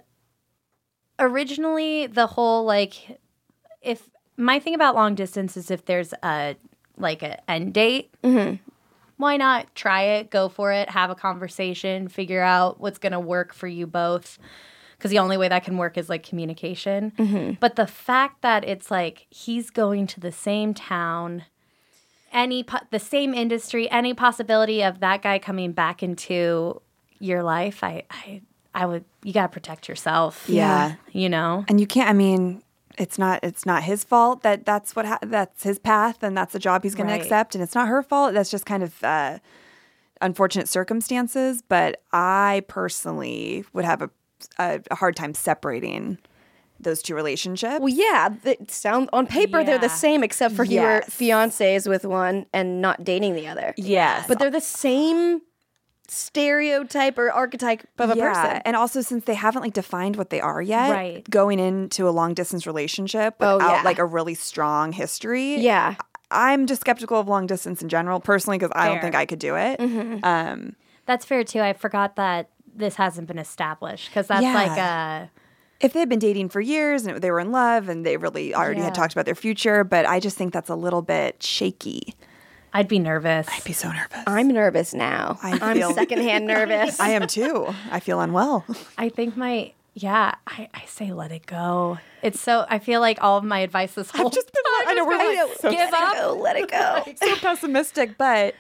originally the whole like if my thing about long distance is if there's a like a end date, why not try it, go for it, have a conversation, figure out what's gonna work for you both. Because the only way that can work is like communication. But the fact that it's like he's going to the same town, any po- the same industry, any possibility of that guy coming back into your life, I, I, I would. You gotta protect yourself. Yeah. you know. And you can't. I mean, it's not. It's not his fault that that's what. Ha- that's his path, and that's the job he's going Right. to accept. And it's not her fault. That's just kind of uh, unfortunate circumstances. But I personally would have a, a, a hard time separating those two relationships. Well, yeah, it sound on paper they're the Yeah. same except for you were Yes. fiancés with one and not dating the other. Yes. But they're the same stereotype or archetype of a yeah. person. And also, since they haven't like defined what they are yet, Right. going into a long distance relationship Oh, without yeah. like a really strong history. Yeah. I'm just skeptical of long distance in general, personally, because I don't Fair. think I could do it. Um, That's fair too. I forgot that this hasn't been established because that's Yeah. like a if they had been dating for years and they were in love and they really already Yeah. had talked about their future, but I just think that's a little bit shaky. I'd be nervous. I'd be so nervous. I'm nervous now. I I'm feel- secondhand nervous. I am too. I feel unwell. I think my yeah, I, I say let it go. It's so I feel like all of my advice this whole just been like- I know, we're time like, is so- give let up. it go, let it go. so pessimistic, but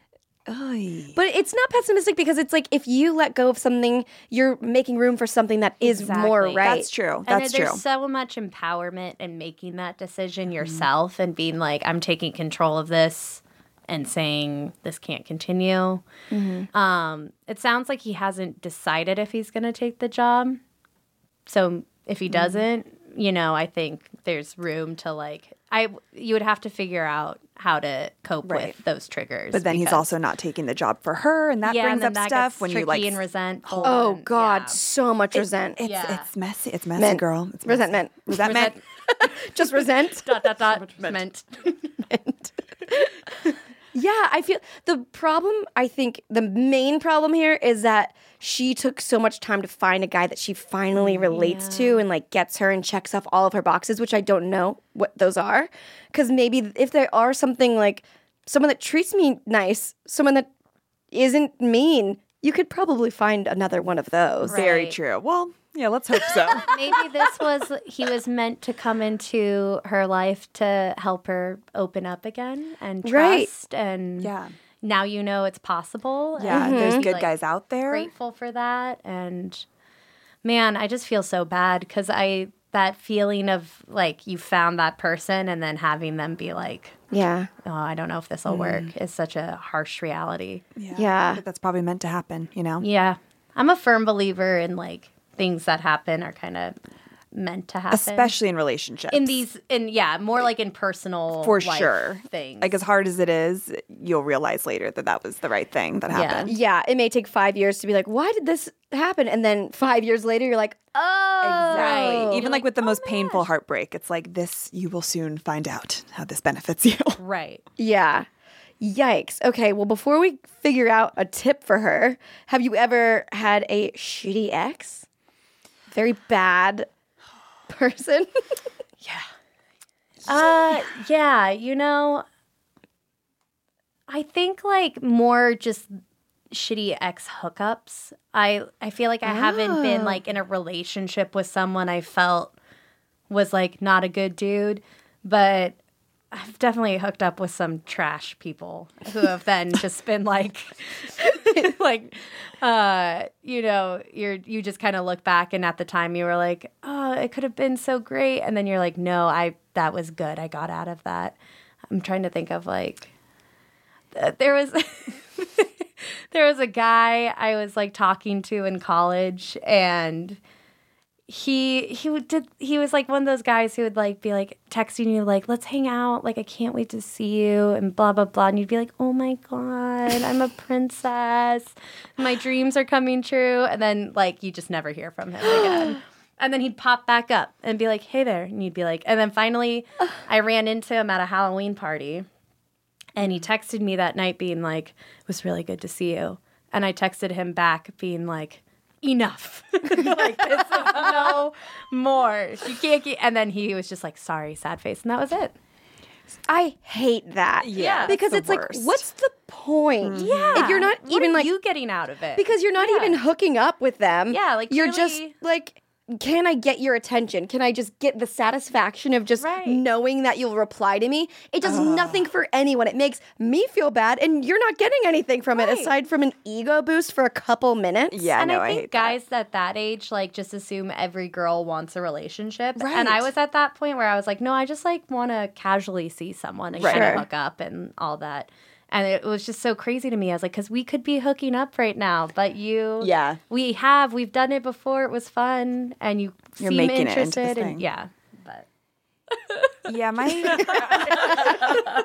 Oy. But it's not pessimistic because it's like if you let go of something, you're making room for something that is more Exactly. right. That's true. And That's there's true. so much empowerment in making that decision Mm-hmm. yourself and being like, I'm taking control of this and saying this can't continue. Mm-hmm. Um, it sounds like he hasn't decided if he's going to take the job. So if he Mm-hmm. doesn't, you know, I think there's room to like, I you would have to figure out how to cope Right. with those triggers. But then he's because- also not taking the job for her, and that yeah, brings and then up that stuff gets when tricky you like. and resentful. Oh and- God, yeah. so much resent. It's Yeah. it's messy. It's messy, Meant. girl. It's messy. Resentment. Resentment. Just resent. dot dot dot meant. Yeah, I feel the problem, I think the main problem here is that she took so much time to find a guy that she finally relates to and like gets her and checks off all of her boxes, which I don't know what those are. Because maybe if there are something like someone that treats me nice, someone that isn't mean, you could probably find another one of those. Very Right. true. Well, yeah, let's hope so. Maybe this was he was meant to come into her life to help her open up again and Right. trust and Yeah. now you know it's possible. Yeah, and there's be, good like, guys out there. Grateful for that and man, I just feel so bad because I that feeling of like you found that person and then having them be like, Yeah. oh, I don't know if this will work is such a harsh reality. Yeah. Yeah. But that's probably meant to happen, you know? Yeah, I'm a firm believer in like things that happen are kind of meant to happen. Especially in relationships. in these in yeah more like in personal For life sure. things Like, as hard as it is, you'll realize later that that was the right thing that Yeah. happened. Yeah, it may take five years to be like, why did this happen? And then five years later, you're like, oh. Exactly. Right. Even You're like like, with the "Oh most my painful gosh." heartbreak, it's like this, you will soon find out how this benefits you. right Yeah. Yikes. Okay, well, before we figure out a tip for her, have you ever had a shitty ex? Very bad person? uh yeah you know I think like more just shitty ex hookups. I I feel like I haven't been like in a relationship with someone I felt was like not a good dude, but I've definitely hooked up with some trash people who have then just been like, like, uh, you know, you're you just kind of look back and at the time you were like, oh, it could have been so great, and then you're like, no, I that was good. I got out of that. I'm trying to think of like, uh, there was there was a guy I was like talking to in college, and He he would did he was like one of those guys who would like be like texting you like, let's hang out, like I can't wait to see you and blah blah blah, and you'd be like, oh my god, I'm a princess, my dreams are coming true, and then like you just never hear from him again. And then he'd pop back up and be like, hey there, and you'd be like, and then finally I ran into him at a Halloween party, and he texted me that night being like, it was really good to see you, and I texted him back being like, enough. Like, this is no more. You can't keep. And then he was just like, sorry, sad face. And that was it. I hate that. Yeah, because it's it's the worst. like, what's the point? Yeah. If you're not What even are like you getting out of it? because you're not Yeah. even hooking up with them. Yeah, like, you're just clearly- like, can I get your attention? Can I just get the satisfaction of just Right. knowing that you'll reply to me? It does nothing for anyone. It makes me feel bad, and you're not getting anything from it Right. aside from an ego boost for a couple minutes. Yeah, and no, I I, think hate guys at that age like just assume every girl wants a relationship. And I Right. was at that point where I was like, no, I just like want to casually see someone and Right. kind of Sure. hook up and all that. And it was just so crazy to me. I was like, because we could be hooking up right now, but you, Yeah. we have, we've done it before. It was fun, and you You're seem making it into this interested. thing. And yeah, but that. Yeah, my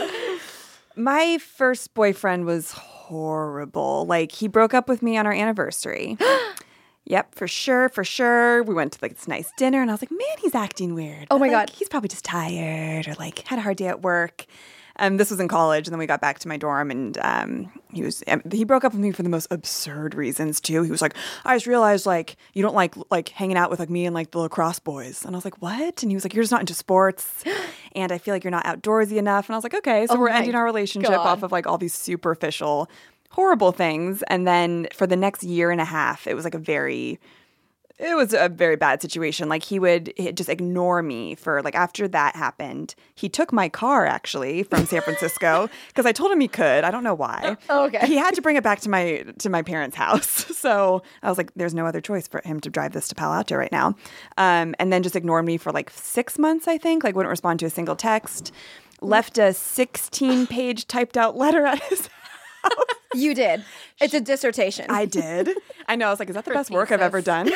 my first boyfriend was horrible. Like, he broke up with me on our anniversary. Yep, for sure, for sure. We went to like this nice dinner, and I was like, man, he's acting weird. Oh my Like, God. he's probably just tired or like had a hard day at work. Um, this was in college, and then we got back to my dorm, and um, he was um, he broke up with me for the most absurd reasons too. He was like, I just realized like you don't like like hanging out with like me and like the lacrosse boys, and I was like, what? And he was like, you're just not into sports, and I feel like you're not outdoorsy enough. And I was like, okay, so Oh we're my ending our relationship God. off of like all these superficial, horrible things. And then for the next year and a half, it was like a very It was a very bad situation. Like, he would he'd just ignore me for, like, after that happened, he took my car, actually, from San Francisco, because I told him he could. I don't know why. Oh, okay. He had to bring it back to my to my parents' house. So I was like, there's no other choice for him to drive this to Palo Alto right now. Um, and then just ignored me for, like, six months, I think. Like, wouldn't respond to a single text. Left a sixteen-page typed-out letter at his You did. It's a dissertation. I did. I know. I was like, is that the best work I've ever done?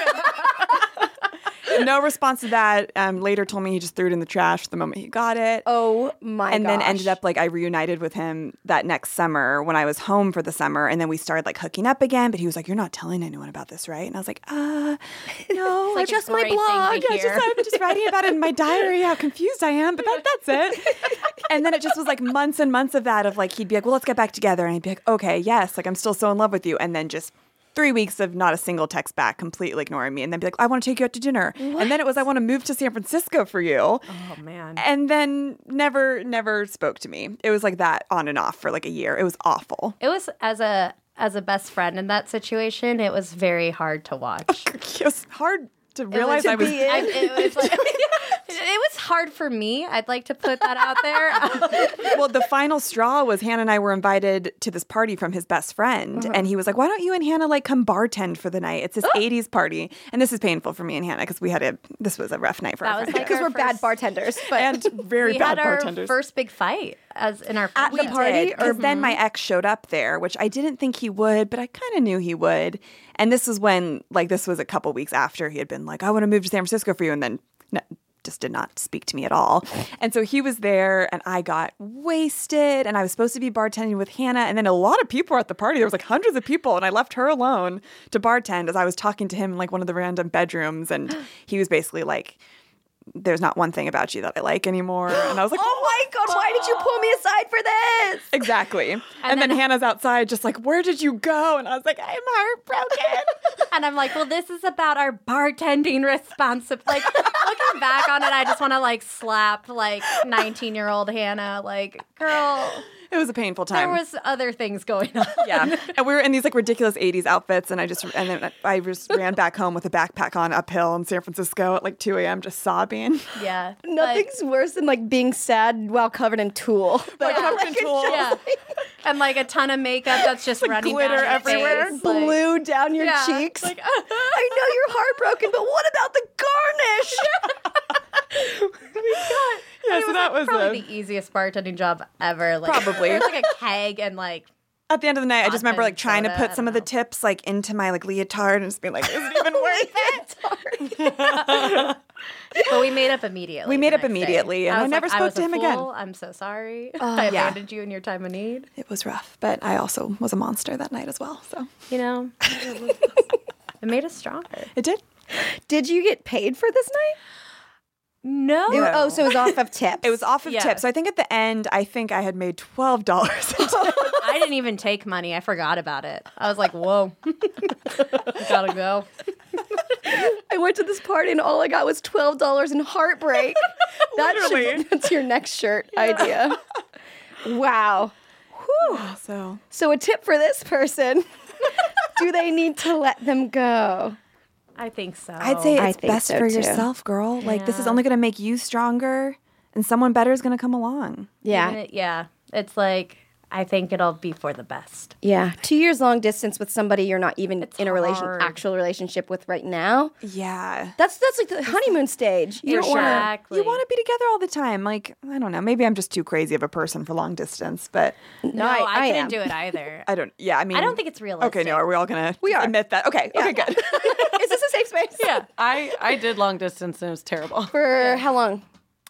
No response to that. Um, later told me he just threw it in the trash the moment he got it. Oh my and then gosh. ended up like I reunited with him that next summer when I was home for the summer, and then we started like hooking up again. But he was like, "You're not telling anyone about this, right?" And I was like, "Uh, no, like I a just my great thing blog. to I just hear." I'm just writing about it in my diary. How confused I am, but that, that's it." And then it just was like months and months of that. Of like he'd be like, "Well, let's get back together," and I'd be like, "Okay, yes, like I'm still so in love with you," and then just three weeks of not a single text back, completely ignoring me, and then be like, I want to take you out to dinner. What? And then it was, I want to move to San Francisco for you. Oh, man. And then never, never spoke to me. It was like that on and off for like a year. It was awful. It was, as a as a best friend in that situation, it was very hard to watch. It was hard to realize to I was... be in. I, it, was like, it was hard for me. I'd like to put that out there. Well, the final straw was Hannah and I were invited to this party from his best friend. Uh-huh. And he was like, why don't you and Hannah like come bartend for the night? It's this eighties party. And this is painful for me and Hannah because we had a, this was a rough night for That our was friendship. like because our we're bad first- bartenders. But And very we bad had our bartenders. first big fight as in our At we the party, did. because then my ex showed up there, which I didn't think he would, but I kind of knew he would. And this was when, like, this was a couple weeks after he had been like, I want to move to San Francisco for you, and then no, just did not speak to me at all. And so he was there, and I got wasted, and I was supposed to be bartending with Hannah, and then a lot of people were at the party. There was like hundreds of people, and I left her alone to bartend as I was talking to him in like one of the random bedrooms, and he was basically like, there's not one thing about you that I like anymore. And I was like, oh my God, why did you pull me aside for this? exactly. And, then, then- Hannah's outside just like, where did you go? And I was like, I'm heartbroken. And I'm like, well, this is about our bartending responsibility. Like, looking back on it, I just want to like slap like nineteen year old Hannah. Like, girl. It was a painful time. There was other things going on. Yeah. And we were in these like ridiculous eighties outfits, and I just and then I just ran back home with a backpack on uphill in San Francisco at like two a.m. just sobbing. Yeah. Nothing's worse than like being sad while covered in Tulle. Like covered in Tulle. Yeah. And like a ton of makeup that's just running glitter down your everywhere. face, like- Blue down your Yeah. cheeks. Like, I know you're heartbroken, but what about the garnish? Yeah, so that was probably a, the easiest bartending job ever. Like, Probably. There's like a keg and like at the end of the night, I just remember like Vodka trying to and soda, put I some of don't the tips like into my like leotard and just being like, is it even worth it? But we made up immediately. We made the up next day. immediately, and I was never like, spoke was to a him again. fool. I'm so sorry. I yeah. abandoned you in your time of need. It was rough, but I also was a monster that night as well. So You know, it made us stronger. it did. Did you get paid for this night? No. It wa- oh, so it was off of tips. It was off of Yeah. tips. So I think at the end, I think I had made twelve dollars. I didn't even take money. I forgot about it. I was like, whoa. Gotta go. I went to this party and all I got was twelve dollars in heartbreak. That should, that's your next shirt idea. Wow. Whew. So So a tip for this person. Do they need to let them go? I think so. I'd say I it's think best so, for too. yourself, girl. Like this is Yeah. only going to make you stronger, and someone better is going to come along. Yeah. Even it- yeah. It's like, I think it'll be for the best. Yeah. Two years long distance with somebody you're not even in a relation hard. actual relationship with right now. Yeah. That's that's like the honeymoon stage. You For don't want to. Exactly. You want to be together all the time. Like, I don't know. Maybe I'm just too crazy of a person for long distance, but No, I- I, I couldn't am. do it either. I don't, yeah, I mean. I don't think it's realistic. Okay, no, are we all going to We are. admit that? Okay, okay, good. Is this a safe space? Yeah. I, I did long distance and it was terrible. For how long?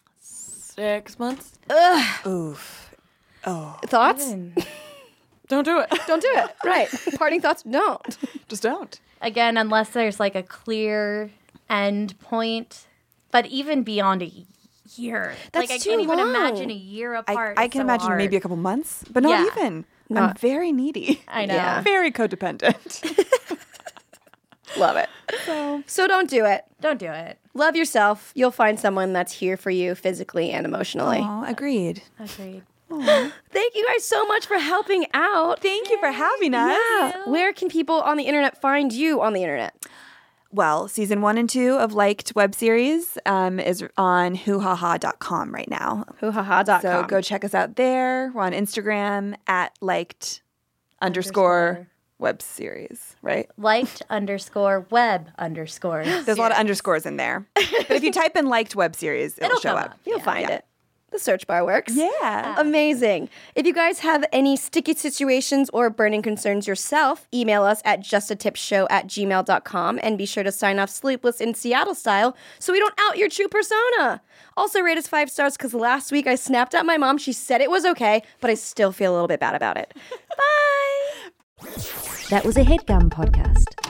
Six months? Oof. Thoughts? Don't do it. Don't do it. Right. Parting thoughts? Don't. Just don't. Again, unless there's like a clear end point, but even beyond a year. That's like I too can't even long. imagine a year I, apart. I It's can so imagine hard. maybe a couple months, but not Yeah. even. I'm Not- very needy. I know. Yeah. Very codependent. Love it. So don't do it. Don't do it. Love yourself. You'll find someone that's here for you physically and emotionally. Aw, agreed. Agreed. Thank you guys so much for helping out. Thank you for having us. Yeah. Where can people on the internet find you on the internet? Well, season one and two of Liked web series um, is on hoo ha ha dot com right now. hoo ha ha dot com. So go check us out there. We're on Instagram at liked underscore web series, right? Liked underscore web underscore. There's a lot of underscores in there. But if you type in liked web series, it'll, It'll show come up. up. You'll Yeah. find Yeah. it. The search bar works. Yeah. Amazing. If you guys have any sticky situations or burning concerns yourself, email us at justatipshow at gmail dot com and be sure to sign off Sleepless in Seattle style so we don't out your true persona. Also rate us five stars because last week I snapped at my mom. She said it was okay, but I still feel a little bit bad about it. Bye. That was a HeadGum podcast.